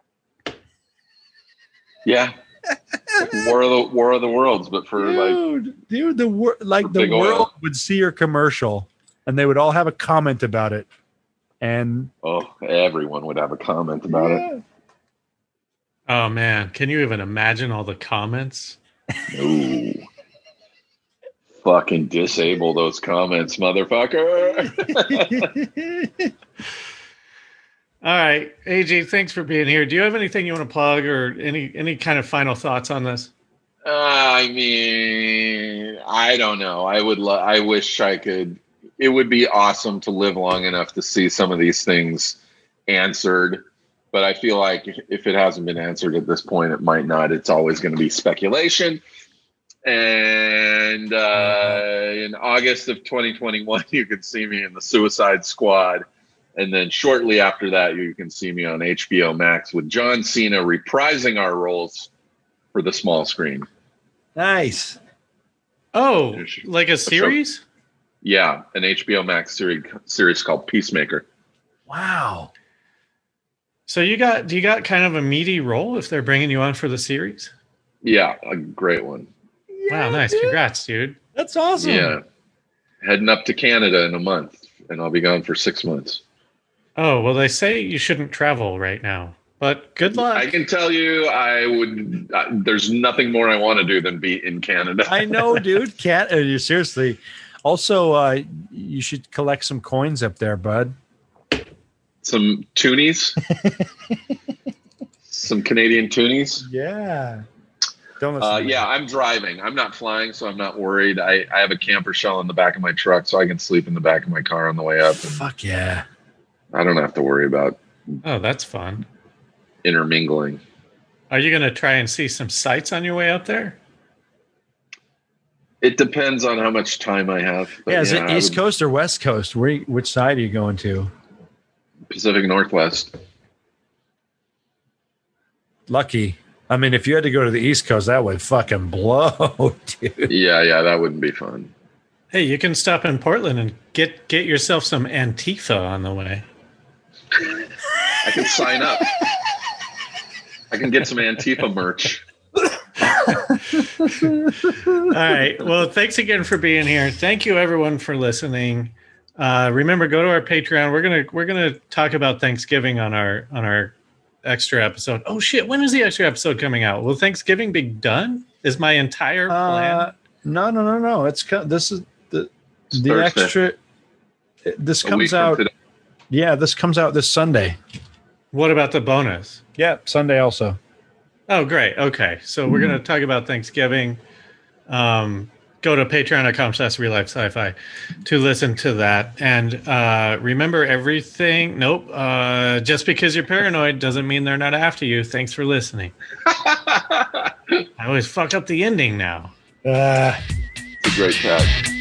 Yeah. Like War of the War of the Worlds, but for like Dude, dude, the wor- like for the big oil. world would see your commercial, and they would all have a comment about it, And oh, everyone would have a comment about yeah. it. Oh man, can you even imagine all the comments? No. Fucking disable those comments, motherfucker. All right, A J, thanks for being here. Do you have anything you want to plug or any any kind of final thoughts on this? Uh, I mean, I don't know. I would. Lo- I wish I could. It would be awesome to live long enough to see some of these things answered. But I feel like if it hasn't been answered at this point, it might not. It's always going to be speculation. And uh, in August of twenty twenty-one, you can see me in the Suicide Squad. And then shortly after that, you can see me on H B O Max with John Cena reprising our roles for the small screen. Nice. Oh, like a series? Yeah, an H B O Max series series called Peacemaker. Wow. So you got do you got kind of a meaty role if they're bringing you on for the series? Yeah, a great one. Yeah, wow, nice. Dude. Congrats, dude. That's awesome. Yeah. Heading up to Canada in a month, and I'll be gone for six months. Oh, well, they say you shouldn't travel right now, but good luck. I can tell you, I would. Uh, there's nothing more I want to do than be in Canada. I know, dude. Cat, uh, you seriously. Also, uh, you should collect some coins up there, bud. Some toonies. Some Canadian toonies. Yeah. Don't listen uh, to yeah, I'm driving. I'm not flying, so I'm not worried. I, I have a camper shell in the back of my truck, so I can sleep in the back of my car on the way up. Fuck yeah. I don't have to worry about. Oh, that's fun. Intermingling. Are you going to try and see some sights on your way up there? It depends on how much time I have. Yeah, is yeah, it East Coast or West Coast? Where? Which side are you going to? Pacific Northwest. Lucky. I mean, if you had to go to the East Coast, that would fucking blow, dude. Yeah, yeah, that wouldn't be fun. Hey, you can stop in Portland and get get yourself some Antifa on the way. I can sign up. I can get some Antifa merch. All right. Well, thanks again for being here. Thank you, everyone, for listening. Uh, remember, go to our Patreon. We're gonna we're gonna talk about Thanksgiving on our on our extra episode. Oh shit! When is the extra episode coming out? Will Thanksgiving be done? Is my entire plan? Uh, no, no, no, no. It's this is the It's the Thursday. extra. This A week comes from out. today. Yeah, this comes out this Sunday. What about the bonus? Yeah, Sunday also. Oh, great. Okay. So we're going to talk about Thanksgiving. Um, go to patreon.com slash real life sci-fi to listen to that. And uh, remember everything. Nope. Uh, just because you're paranoid doesn't mean they're not after you. Thanks for listening. I always fuck up the ending now. Uh, It's a great tag.